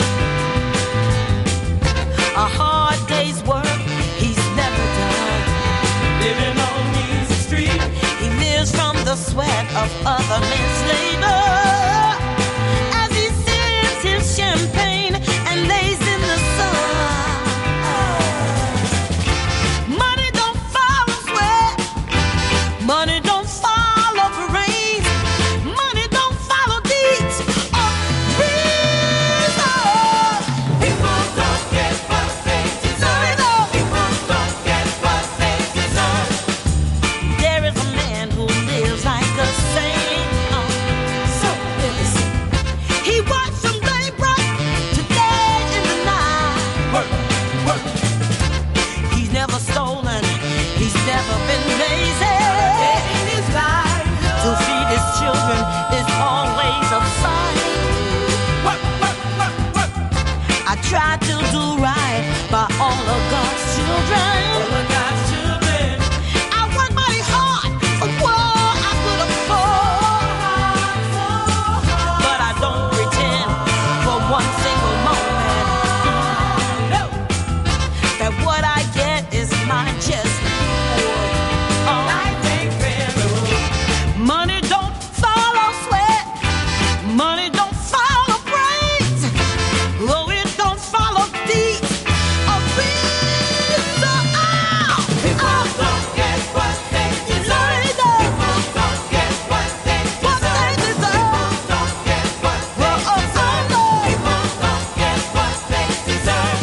A hard day's work, he's never done. Living on music street, he lives from the sweat of other men's labor. As he sips his champagne and lays in the sun. Money don't follow sweat. Money don't follow parades. Money don't follow deeds or reasons. People don't get what they deserve. People don't get what they deserve. There is a man who lives like a saint. So innocent. He watched from daybreak to day in the night. Work, work. He's never stolen. He's never been lazy. In his life, to feed his children is always a fight. Work, work, work, work. I try to do right by all of God's children. All of God's children. I work mighty hard for what I could afford. But I don't pretend for one single moment that what I get is my just reward. Money don't follow sweat. Money don't follow praise. Oh, it don't follow deeds or reason. People don't get what they deserve. People don't get what they deserve. People don't get what they deserve. People don't get what they deserve.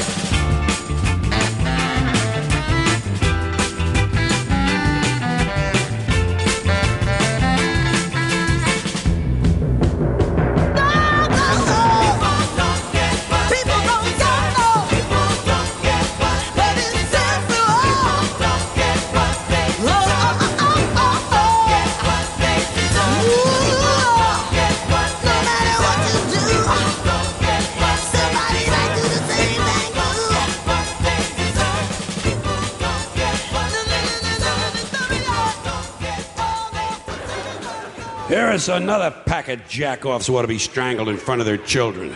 Here is another pack of jack-offs who ought to be strangled in front of their children.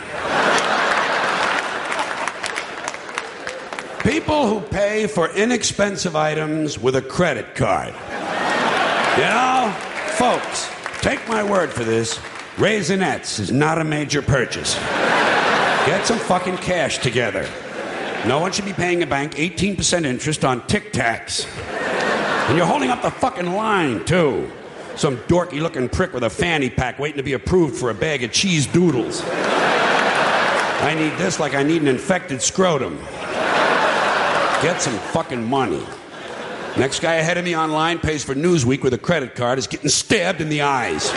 People who pay for inexpensive items with a credit card. You know, folks, take my word for this. Raisinets is not a major purchase. Get some fucking cash together. No one should be paying a bank 18% interest on Tic Tacs. And you're holding up the fucking line, too. Some dorky-looking prick with a fanny pack waiting to be approved for a bag of cheese doodles. I need this like I need an infected scrotum. Get some fucking money. Next guy ahead of me online pays for Newsweek with a credit card is getting stabbed in the eyes.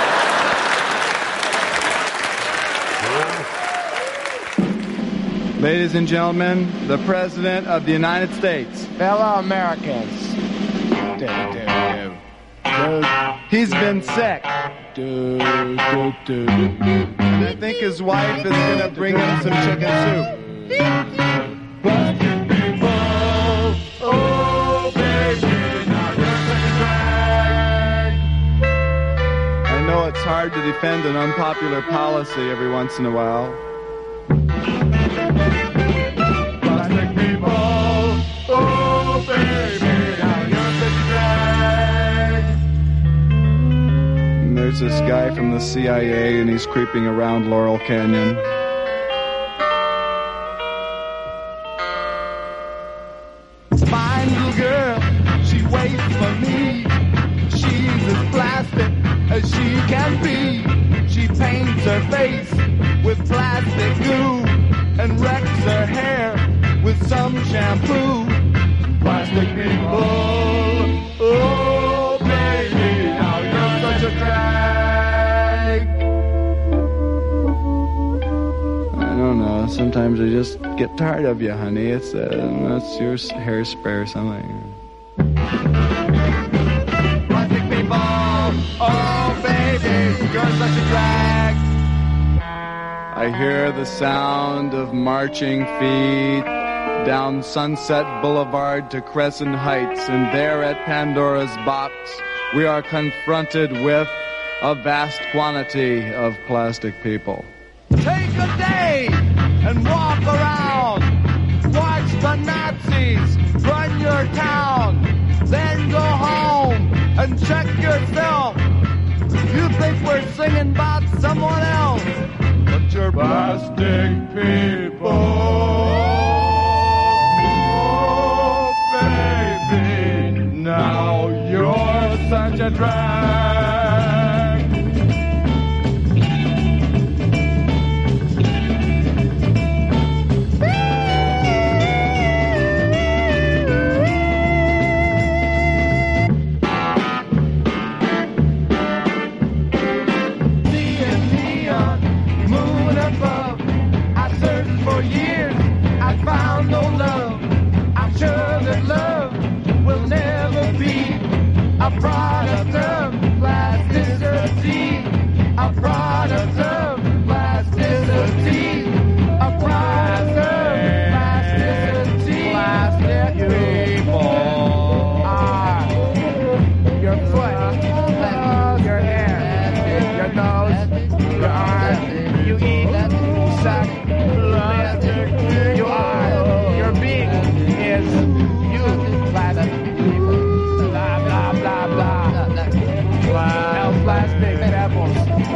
Ladies and gentlemen, the President of the United States. Fellow Americans. He's been sick. And I think his wife is gonna bring him some chicken soup. Plastic people, oh baby, now you're such a drag. I know it's hard to defend an unpopular policy every once in a while. Plastic people, oh baby, now you're such a drag. And there's this guy from the CIA and he's creeping around Laurel Canyon. Fine little girl, she waits for me. She's as plastic as she can be. She paints her face with plastic glue and wrecks her hair with some shampoo. Plastic people, oh baby, now you're such a drag. I don't know, sometimes I just get tired of you, honey. It's your hairspray or something. Plastic people, oh baby, you're such a drag. I hear the sound of marching feet down Sunset Boulevard to Crescent Heights, and there at Pandora's Box, we are confronted with a vast quantity of plastic people. Take a day and walk around. Watch the Nazis run your town. Then go home and check yourself. You think we're singing about someone else, but you're plastic people. Oh, baby, now you're such a drag. For years, I found no love. I'm sure that love will never be a product of plasticity. A product of plasticity. A product of plasticity. Plastic people are your foot, your hair, your nose, your arm. You eat, suck. You are, your being is you, plastic, blah, blah, blah, blah. No plastic pebbles.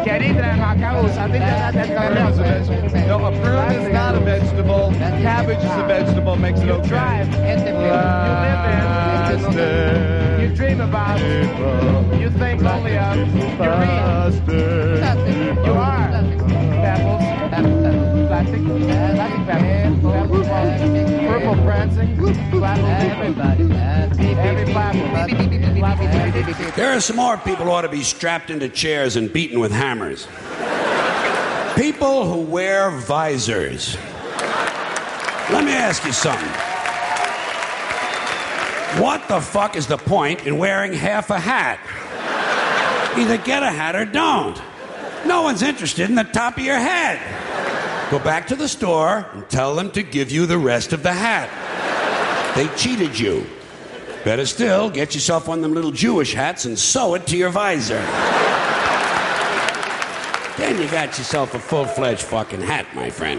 No, a prune is not a vegetable. Cabbage is a vegetable, makes it okay. You drive, you live in, you dream about, you think only of, you read. You are pebbles. Plastic pebbles, purple prancing, everybody. There are some more people who ought to be strapped into chairs and beaten with hammers. People who wear visors. Let me ask you something. What the fuck is the point in wearing half a hat? Either get a hat or don't. No one's interested in the top of your head. Go back to the store and tell them to give you the rest of the hat. They cheated you. Better still, get yourself one of them little Jewish hats and sew it to your visor. Then you got yourself a full-fledged fucking hat, my friend.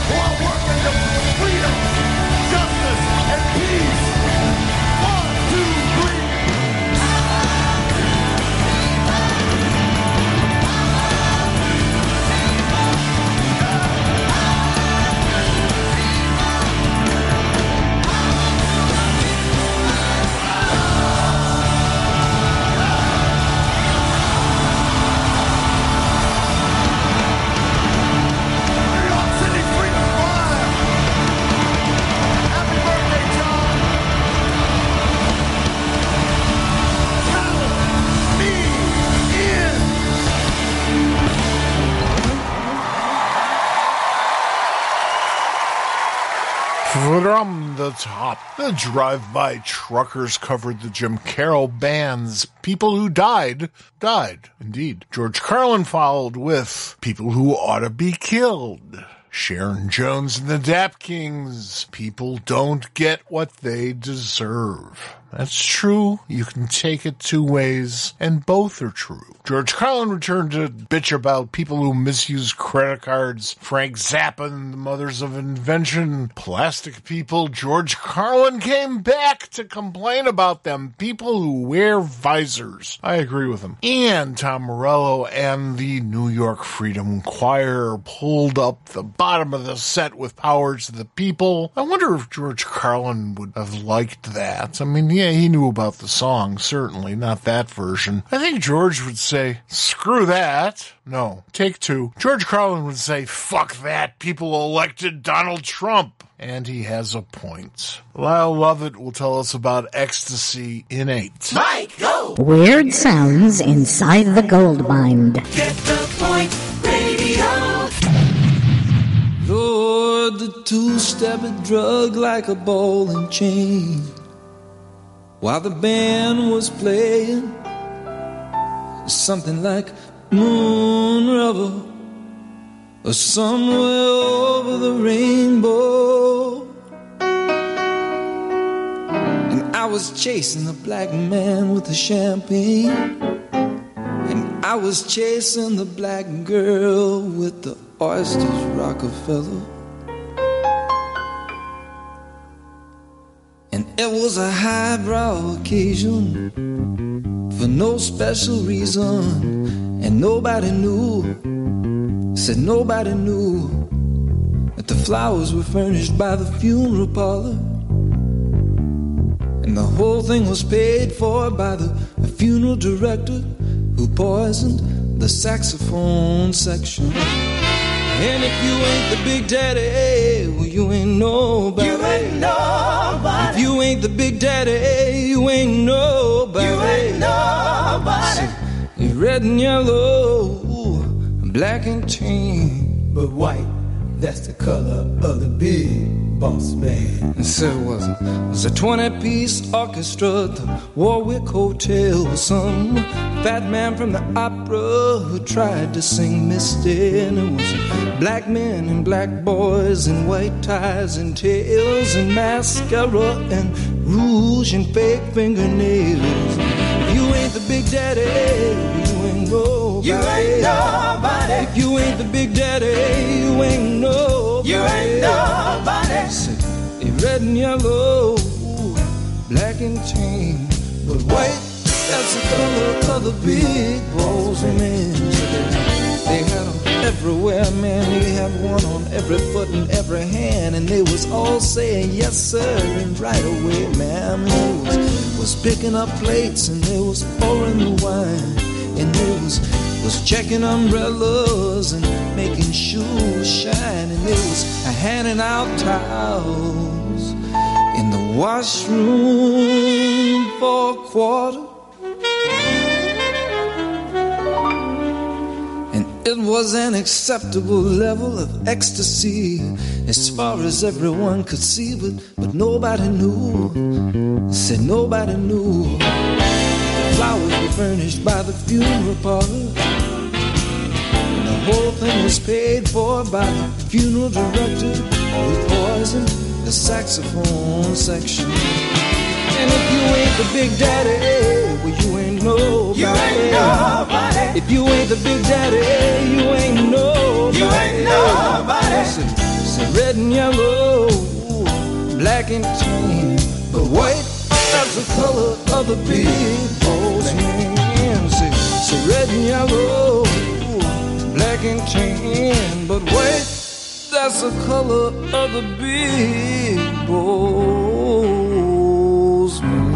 who are working to freedom, justice, and peace. 1, 2, 3. From the top, the drive-by truckers covered the Jim Carroll band's People Who Died, indeed. George Carlin followed with People Who Ought to Be Killed. Sharon Jones and the Dap Kings, People Don't Get What They Deserve. That's true. You can take it two ways, and both are true. George Carlin returned to bitch about people who misuse credit cards. Frank Zappa and the Mothers of Invention. Plastic people. George Carlin came back to complain about them. People who wear visors. I agree with him. And Tom Morello and the New York Freedom Choir pulled up the bottom of the set with Powers to the People. I wonder if George Carlin would have liked that. I mean, yeah, he knew about the song, certainly, not that version. I think George would say, screw that. No, take two. George Carlin would say, fuck that. People elected Donald Trump. And he has a point. Lyle Lovett will tell us about Ecstasy in 8. Mike, go! Weird sounds inside the gold mine. Get the point, radio. Lord, the two-step drug like a ball and chain. While the band was playing something like Moon River or Somewhere Over the Rainbow, and I was chasing a black man with the champagne, and I was chasing the black girl with the oysters, Rockefeller. And it was a highbrow occasion for no special reason, and nobody knew, said nobody knew, that the flowers were furnished by the funeral parlor, and the whole thing was paid for by the funeral director who poisoned the saxophone section. And if you ain't the big daddy, well, you ain't nobody. You ain't nobody. If you ain't the big daddy, you ain't nobody. You ain't nobody. You're red and yellow, black and tan, but white, that's the color of the big boss man. And so it was a 20-piece orchestra at the Warwick Hotel with some fat man from the opera who tried to sing Misty. And it was black men and black boys in white ties and tails and mascara and rouge and fake fingernails. If you ain't the big daddy, you ain't nobody. You ain't nobody. If you ain't the big daddy, you ain't nobody. You ain't nobody. Red and yellow, black and tan, but white, that's the color of the big boss man. They had them everywhere, man. They had one on every foot and every hand, and they was all saying yes sir, and right away, man. They was picking up plates, and they was pouring the wine, and they was checking umbrellas and making shoes shine, and they was handing out towels in the washroom for a quarter. And it was an acceptable level of ecstasy as far as everyone could see, but nobody knew, said nobody knew. The flowers were furnished by the funeral parlor, and the whole thing was paid for by the funeral director who poisoned the saxophone section. And if you ain't the big daddy, well, you ain't nobody. You ain't nobody. If you ain't the big daddy, you ain't nobody. You ain't nobody. Say red and yellow, black and tan, but white, that's the color of the big boss man. Say red and yellow, black and tan, but white, that's the color of the big boss man.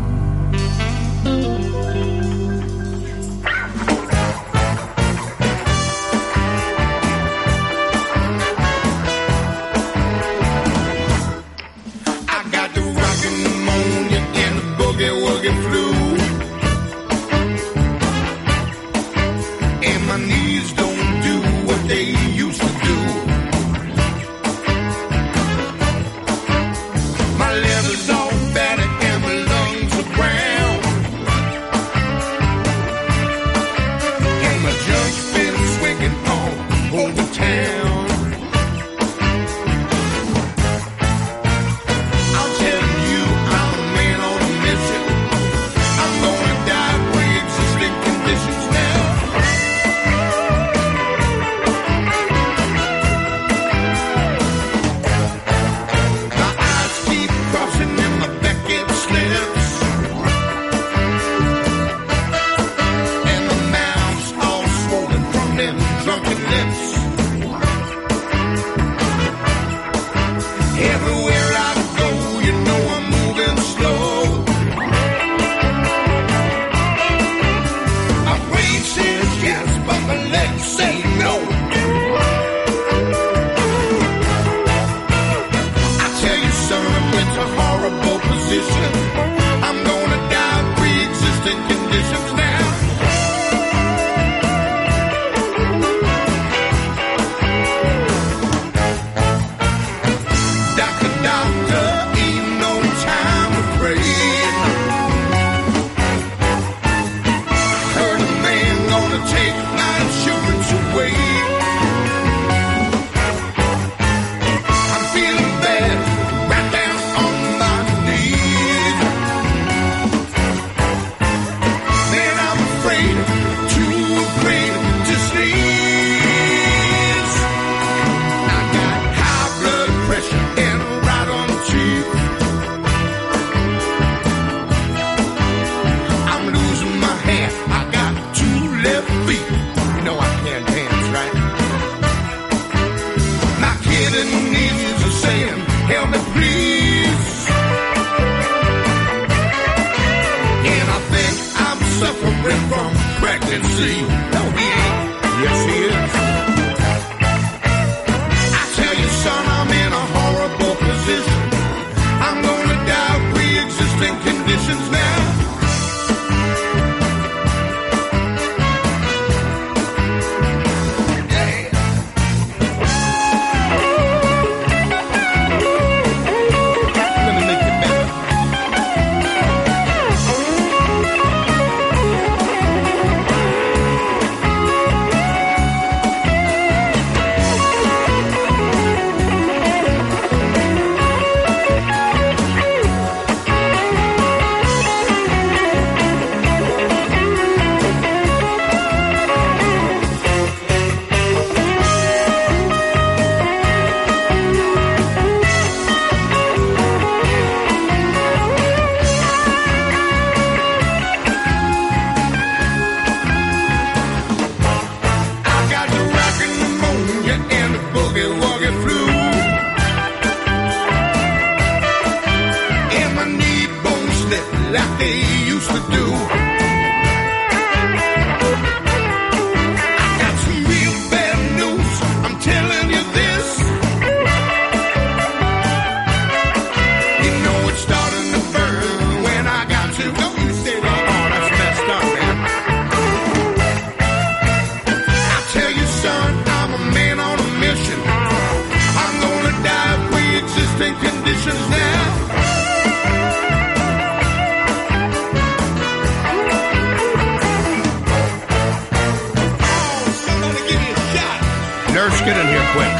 Nurse, get in here quick.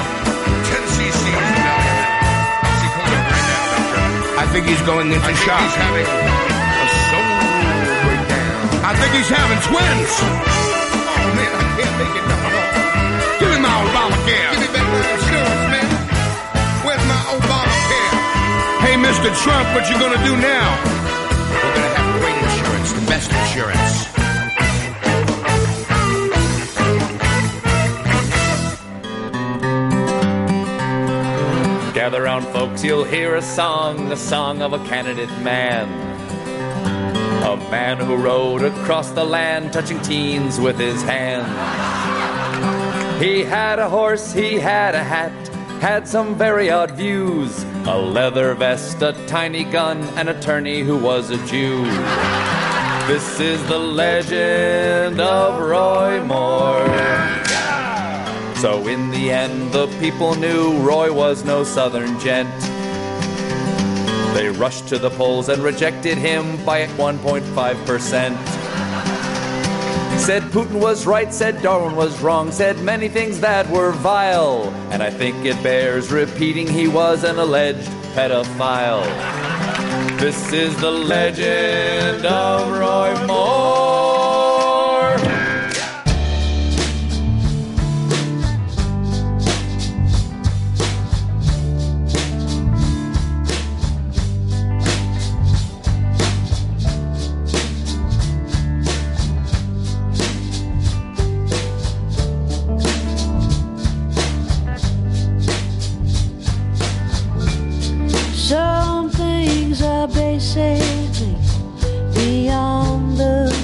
Tennessee Season. I think he's going into shock. He's having a soul breakdown. I think he's having twins. Oh, man, I can't make it no more. Give me my Obamacare. Give me back my insurance, man. Mr. Trump, what you gonna do now? We're gonna have great insurance, the best insurance. Gather round, folks, you'll hear a song of a candidate man. A man who rode across the land, touching teens with his hand. He had a horse, he had a hat, had some very odd views. A leather vest, a tiny gun, an attorney who was a Jew. This is the legend of Roy Moore. So in the end, the people knew Roy was no southern gent. They rushed to the polls and rejected him by 1.5%. Said Putin was right, said Darwin was wrong, said many things that were vile. And I think it bears repeating he was an alleged pedophile. This is the legend of Roy Moore. Some things are basically beyond the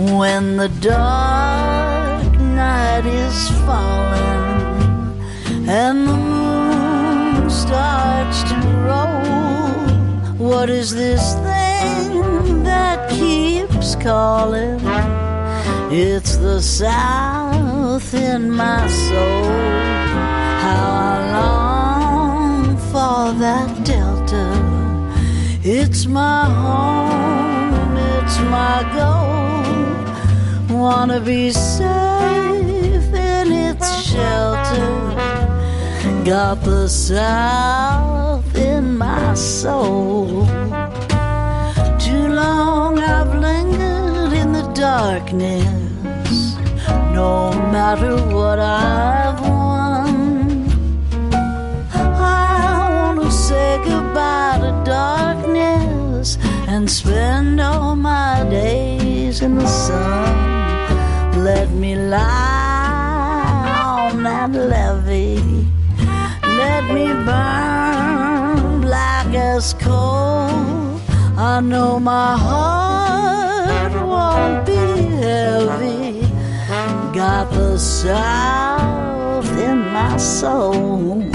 When the dark night is falling and the moon starts to roll, what is this thing that keeps calling? It's the South in my soul. How I long for that Delta. It's my home, it's my goal. Wanna be safe in its shelter. Got the South in my soul. Too long I've lingered in the darkness, no matter what I've won. I wanna say goodbye to darkness and spend all my days in the sun. Let me lie on that levee, let me burn black as coal. I know my heart won't be heavy. Got the South in my soul.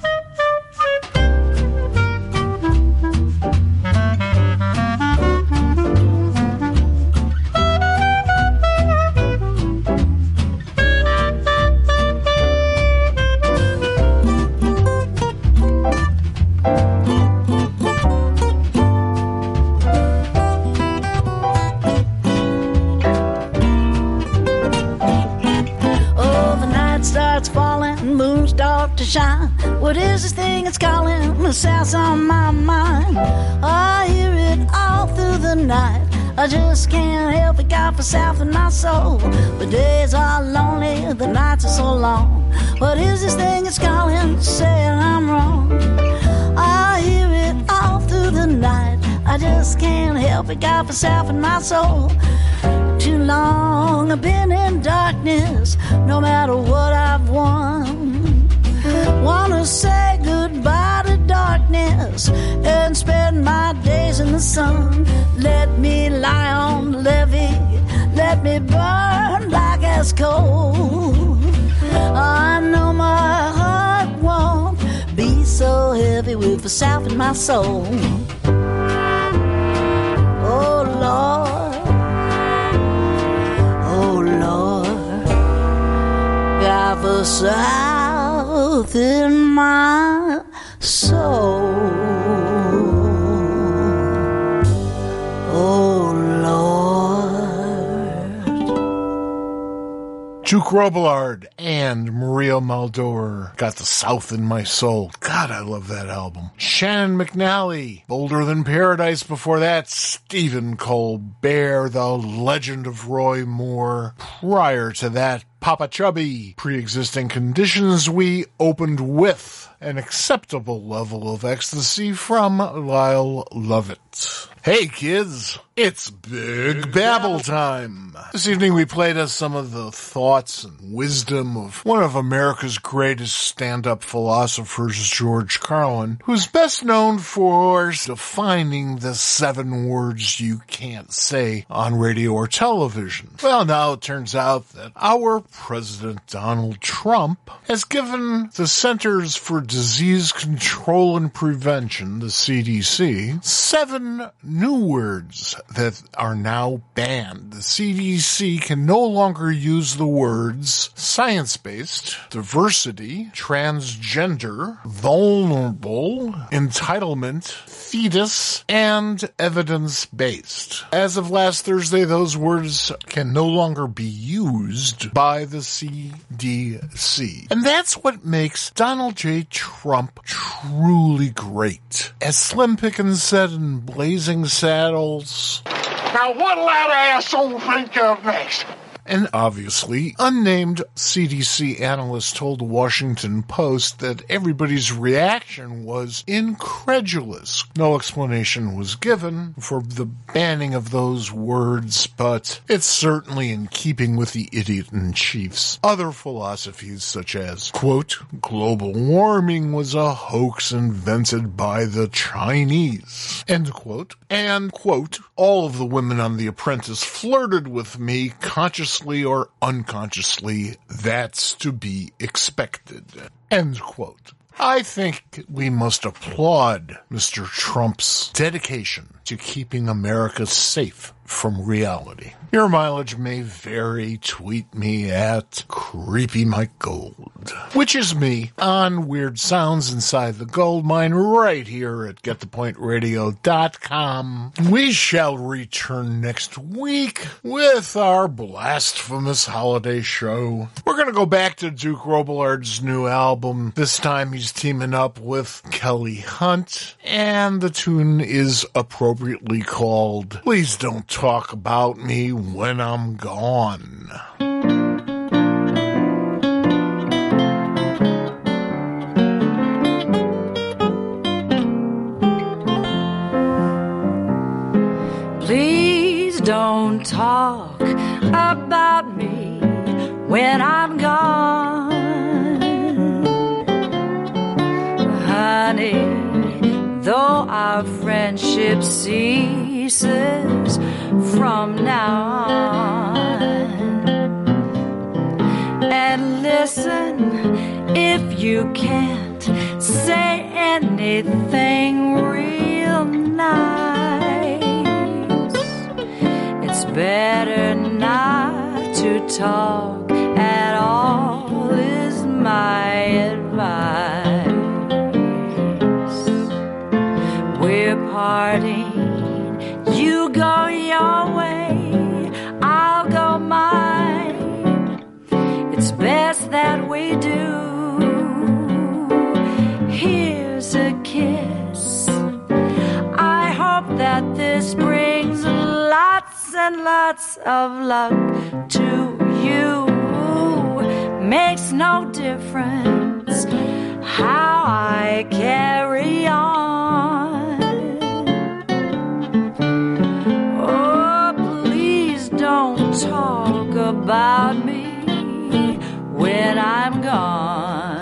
To shine. What is this thing that's calling? The South's on my mind. I hear it all through the night. I just can't help it, got the South in my soul. The days are lonely, the nights are so long. What is this thing that's calling? Saying I'm wrong. I hear it all through the night. I just can't help it, got the South in my soul. Too long I've been in darkness, no matter what I've won. Wanna say goodbye to darkness and spend my days in the sun. Let me lie on the levee, let me burn like as coal. I know my heart won't be so heavy with the South in my soul. Oh Lord, oh Lord, got the South in my soul. Oh Lord. Duke Robillard and Maria Muldaur got the South in my soul. God, I love that album. Shannon McNally, Bolder Than Paradise. Before that, Stephen Colbert, the legend of Roy Moore. Prior to that, Papa Chubby. Pre-existing conditions, we opened with an acceptable level of ecstasy from Lyle Lovett. Hey kids, it's Big Babble time. This evening we played us some of the thoughts and wisdom of one of America's greatest stand-up philosophers, George Carlin, who's best known for defining the 7 words you can't say on radio or television. Well, now it turns out that our President Donald Trump has given the Centers for Disease Control and Prevention, the CDC, 7 new words that are now banned. The CDC can no longer use the words science-based, diversity, transgender, vulnerable, entitlement, fetus, and evidence-based. As of last Thursday, those words can no longer be used by the CDC. And that's what makes Donald J. Trump truly great. As Slim Pickens said in Blazing Saddles, now what'll that asshole think of next? An obviously unnamed CDC analyst told the Washington Post that everybody's reaction was incredulous. No explanation was given for the banning of those words, but it's certainly in keeping with the idiot-in-chief's other philosophies, such as, quote, global warming was a hoax invented by the Chinese, end quote, And, quote, all of the women on The Apprentice flirted with me consciously or unconsciously. That's to be expected. End quote. I think we must applaud Mr. Trump's dedication to keeping America safe from reality. Your mileage may vary. Tweet me at Creepy Mike Gold, which is me on Weird Sounds Inside the Gold Mine right here at GetThePointRadio.com. We shall return next week with our blasphemous holiday show. We're going to go back to Duke Robillard's new album. This time he's teaming up with Kelly Hunt, and the tune is appropriately called Please Don't Talk About Me When I'm Gone. Please don't talk about me when I'm gone, honey. Though our friendship ceases from now on. And listen, if you can't say anything real nice, it's better not to talk at all, is my advice. We're parting, you go your way, I'll go mine. It's best that we do. Here's a kiss. I hope that this brings lots and lots of luck to you. Makes no difference how I carry on. Don't talk about me when I'm gone.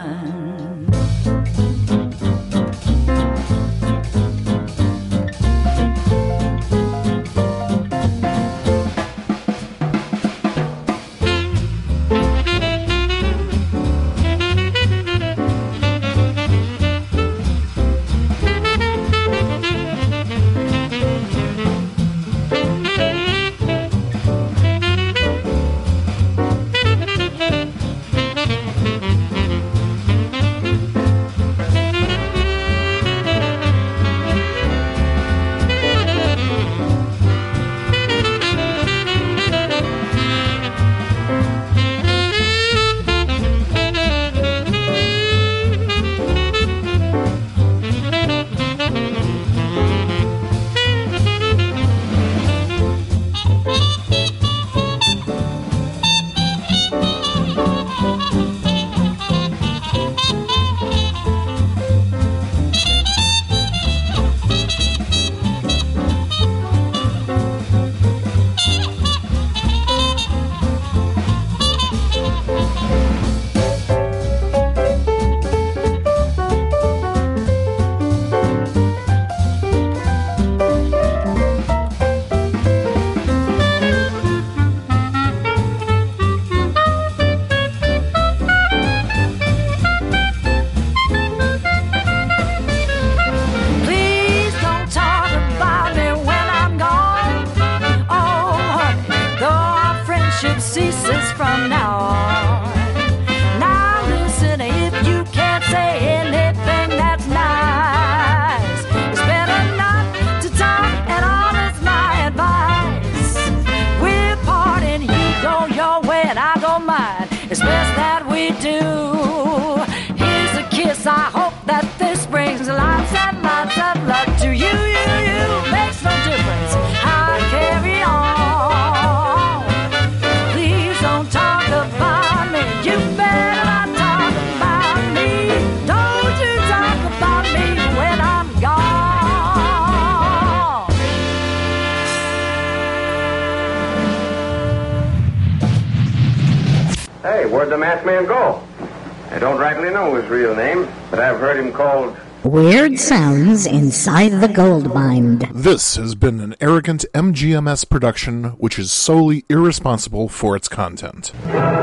Where'd the masked man go? I don't rightly know his real name, but I've heard him called Weird sounds inside the gold mine. This has been an arrogant MGMS production which is solely irresponsible for its content.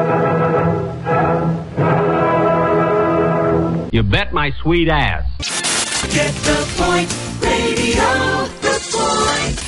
You bet my sweet ass. Get the point, radio, the point.